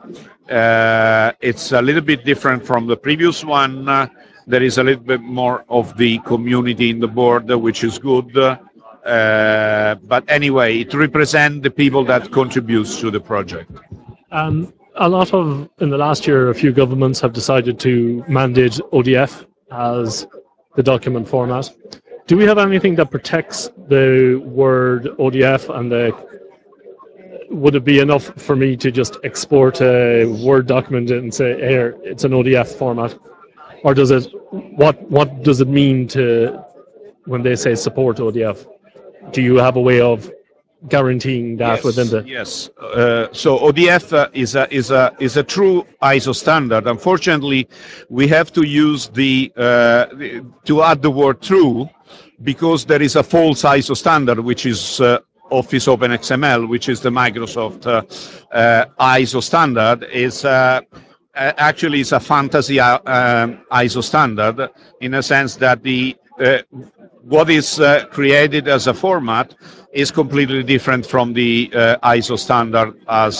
it's a little bit different from the previous one. There is a little bit more of the community in the board, which is good. But anyway, it represents the people that contributes to the project. A lot of, in the last year, a few governments have decided to mandate ODF as the document format. Do we have anything that protects the word ODF, and would it be enough for me to just export a Word document and say, here, it's an ODF format? Or does it, what does it mean to, when they say support ODF? Do you have a way of guaranteeing that within the... Yes. So ODF is a true ISO standard. Unfortunately, we have to use to add the word true, because there is a false ISO standard, which is Office OpenXML, which is the Microsoft ISO standard. Is actually it's a fantasy ISO standard, in a sense that what is created as a format is completely different from the ISO standard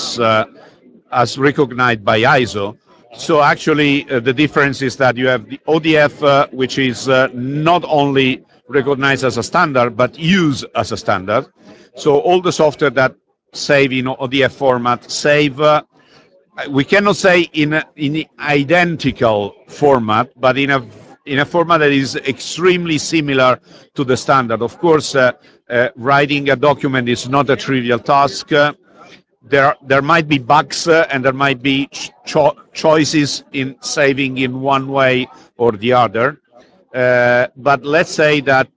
as recognized by ISO. So actually, the difference is that you have the ODF, which is not only recognized as a standard, but used as a standard. So all the software that save in ODF format save, we cannot say in identical format, but in a format that is extremely similar to the standard. Of course, writing a document is not a trivial task. There might be bugs and there might be choices in saving in one way or the other. But let's say that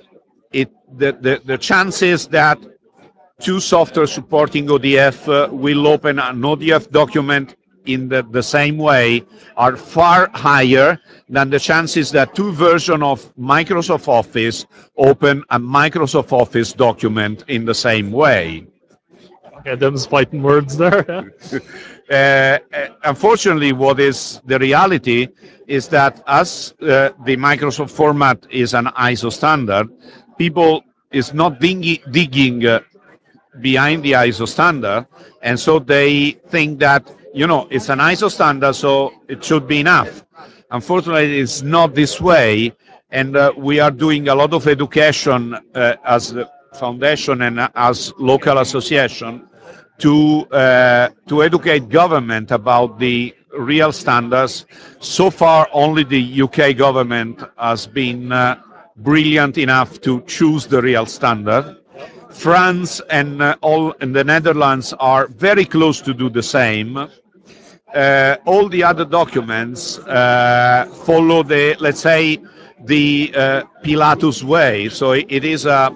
the chances that two software supporting ODF will open an ODF document in the same way are far higher than the chances that two versions of Microsoft Office open a Microsoft Office document in the same way. Okay, them's fighting words there. Unfortunately, what is the reality is that as the Microsoft format is an ISO standard, people is not digging behind the ISO standard, and so they think that it's an ISO standard, so it should be enough. Unfortunately, it's not this way, and we are doing a lot of education as the foundation and as local association to educate government about the real standards. So far, only the UK government has been brilliant enough to choose the real standard. France and the Netherlands are very close to do the same. All the other documents follow the, let's say, the Pilatus way. So it is an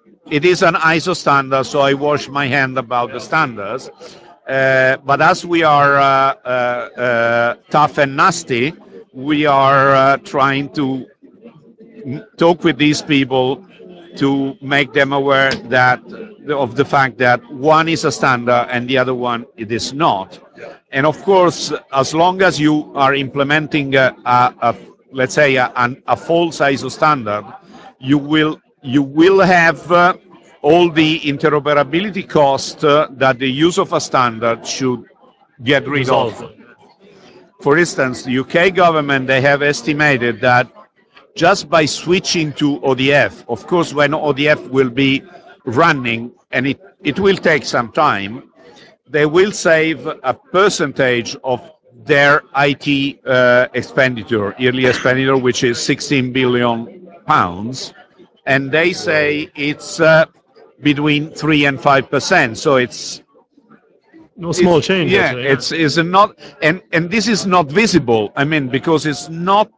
ISO standard. So I wash my hand about the standards. But as we are tough and nasty, we are trying to talk with these people to make them aware that of the fact that one is a standard and the other one it is not. And of course, as long as you are implementing let's say a false ISO standard, you will have all the interoperability costs that the use of a standard should get rid of. For instance, the UK government, they have estimated that just by switching to ODF, of course, when ODF will be running, and it will take some time, they will save a percentage of their IT expenditure, yearly expenditure, which is 16 billion pounds, and they say it's between 3 and 5%. So it's no small change. Yeah, it's not, and this is not visible. I mean, because it's not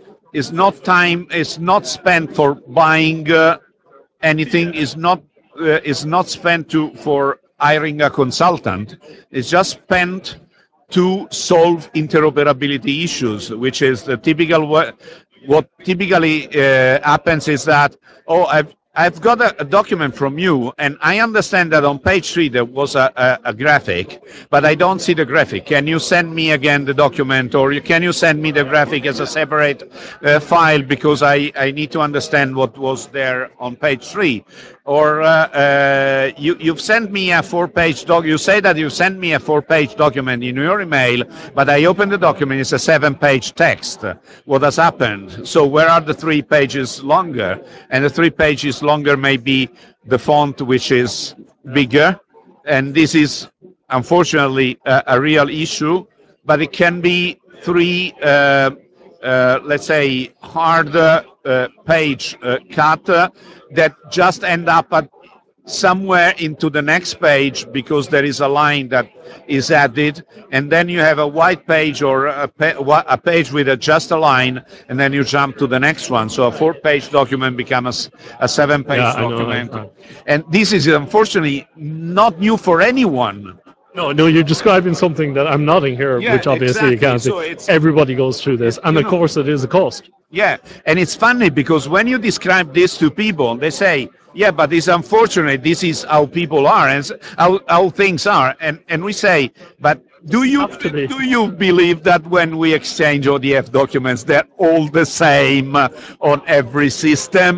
time. It's not spent for buying anything. It's not spent for hiring a consultant. It's just spent to solve interoperability issues, which is the typical what typically happens is that, oh, I've got a document from you, and I understand that on page 3 there was a graphic, but I don't see the graphic. Can you send me again the document, or can you send me the graphic as a separate file, because I need to understand what was there on page 3? Or you've sent me a 4-page doc. You say that you sent me a 4-page document in your email, but I open the document, it's a 7-page text. What has happened? So where are the 3 pages longer? And the 3 pages longer may be the font, which is bigger, and this is unfortunately a real issue, but it can be 3 let's say hard page cut that just end up at somewhere into the next page because there is a line that is added, and then you have a white page or a page with just a line, and then you jump to the next one. So a 4-page document becomes a 7-page document. And this is unfortunately not new for anyone. No, you're describing something that I'm nodding here, which obviously you can't see. Everybody goes through this, and of course it is a cost. Yeah, and it's funny because when you describe this to people, they say, yeah, but it's unfortunate, this is how people are, and how things are. And we say, but do you believe that when we exchange ODF documents, they're all the same on every system?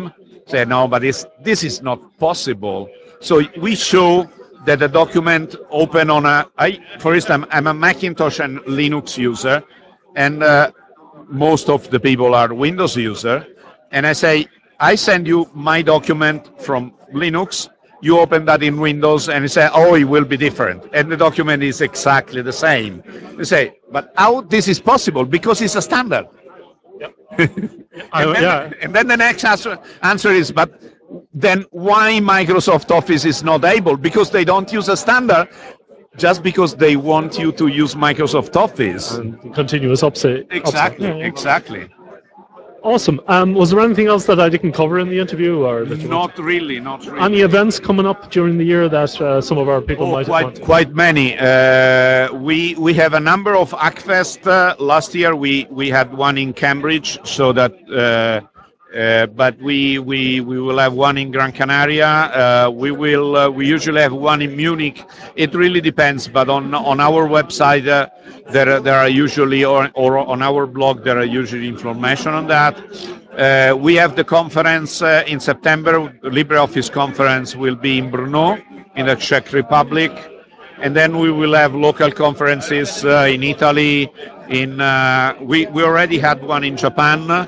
Say no, but this is not possible. So we show that the document open on for instance, I'm a Macintosh and Linux user, and most of the people are Windows user, and I say, I send you my document from Linux, you open that in Windows, and you say, oh, it will be different, and the document is exactly the same. You say, but how this is possible? Because it's a standard. And then the next answer is, but then why Microsoft Office is not able? Because they don't use a standard, just because they want you to use Microsoft Office. And continuous upside. Exactly, Yeah, yeah. exactly. Awesome. Was there anything else that I didn't cover in the interview, or that you Not really, not really. Any events coming up during the year that some of our people might want? Quite many. We have a number of Hackfest. Last year we had one in Cambridge, so that. But we will have one in Gran Canaria. We usually have one in Munich. It really depends, but on our website there are usually, or on our blog there are usually information on that. We have the conference in September. LibreOffice conference will be in Brno, in the Czech Republic, and then we will have local conferences in Italy. We already had one in Japan.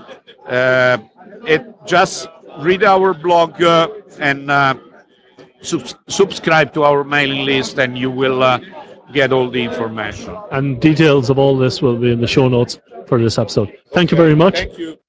Just read our blog and subscribe to our mailing list, and you will get all the information. And details of all this will be in the show notes for this episode. Thank you very much. Thank you.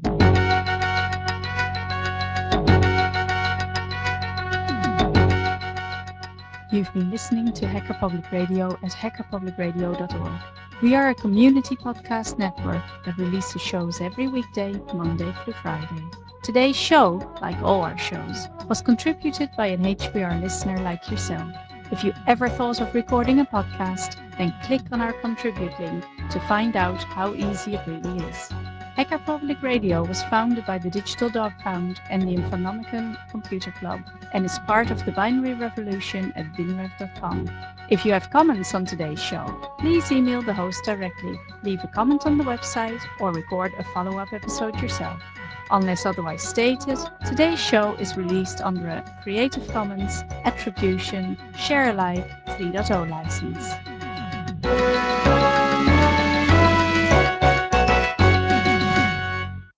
You've been listening to Hacker Public Radio at hackerpublicradio.org. We are a community podcast network that releases shows every weekday, Monday through Friday. Today's show, like all our shows, was contributed by an HPR listener like yourself. If you ever thought of recording a podcast, then click on our contribute link to find out how easy it really is. Hacker Public Radio was founded by the Digital Dog Pound and the Infonomicon Computer Club and is part of the binary revolution at binrev.com. If you have comments on today's show, please email the host directly, leave a comment on the website, or record a follow-up episode yourself. Unless otherwise stated, today's show is released under a Creative Commons Attribution Share Alike 3.0 license.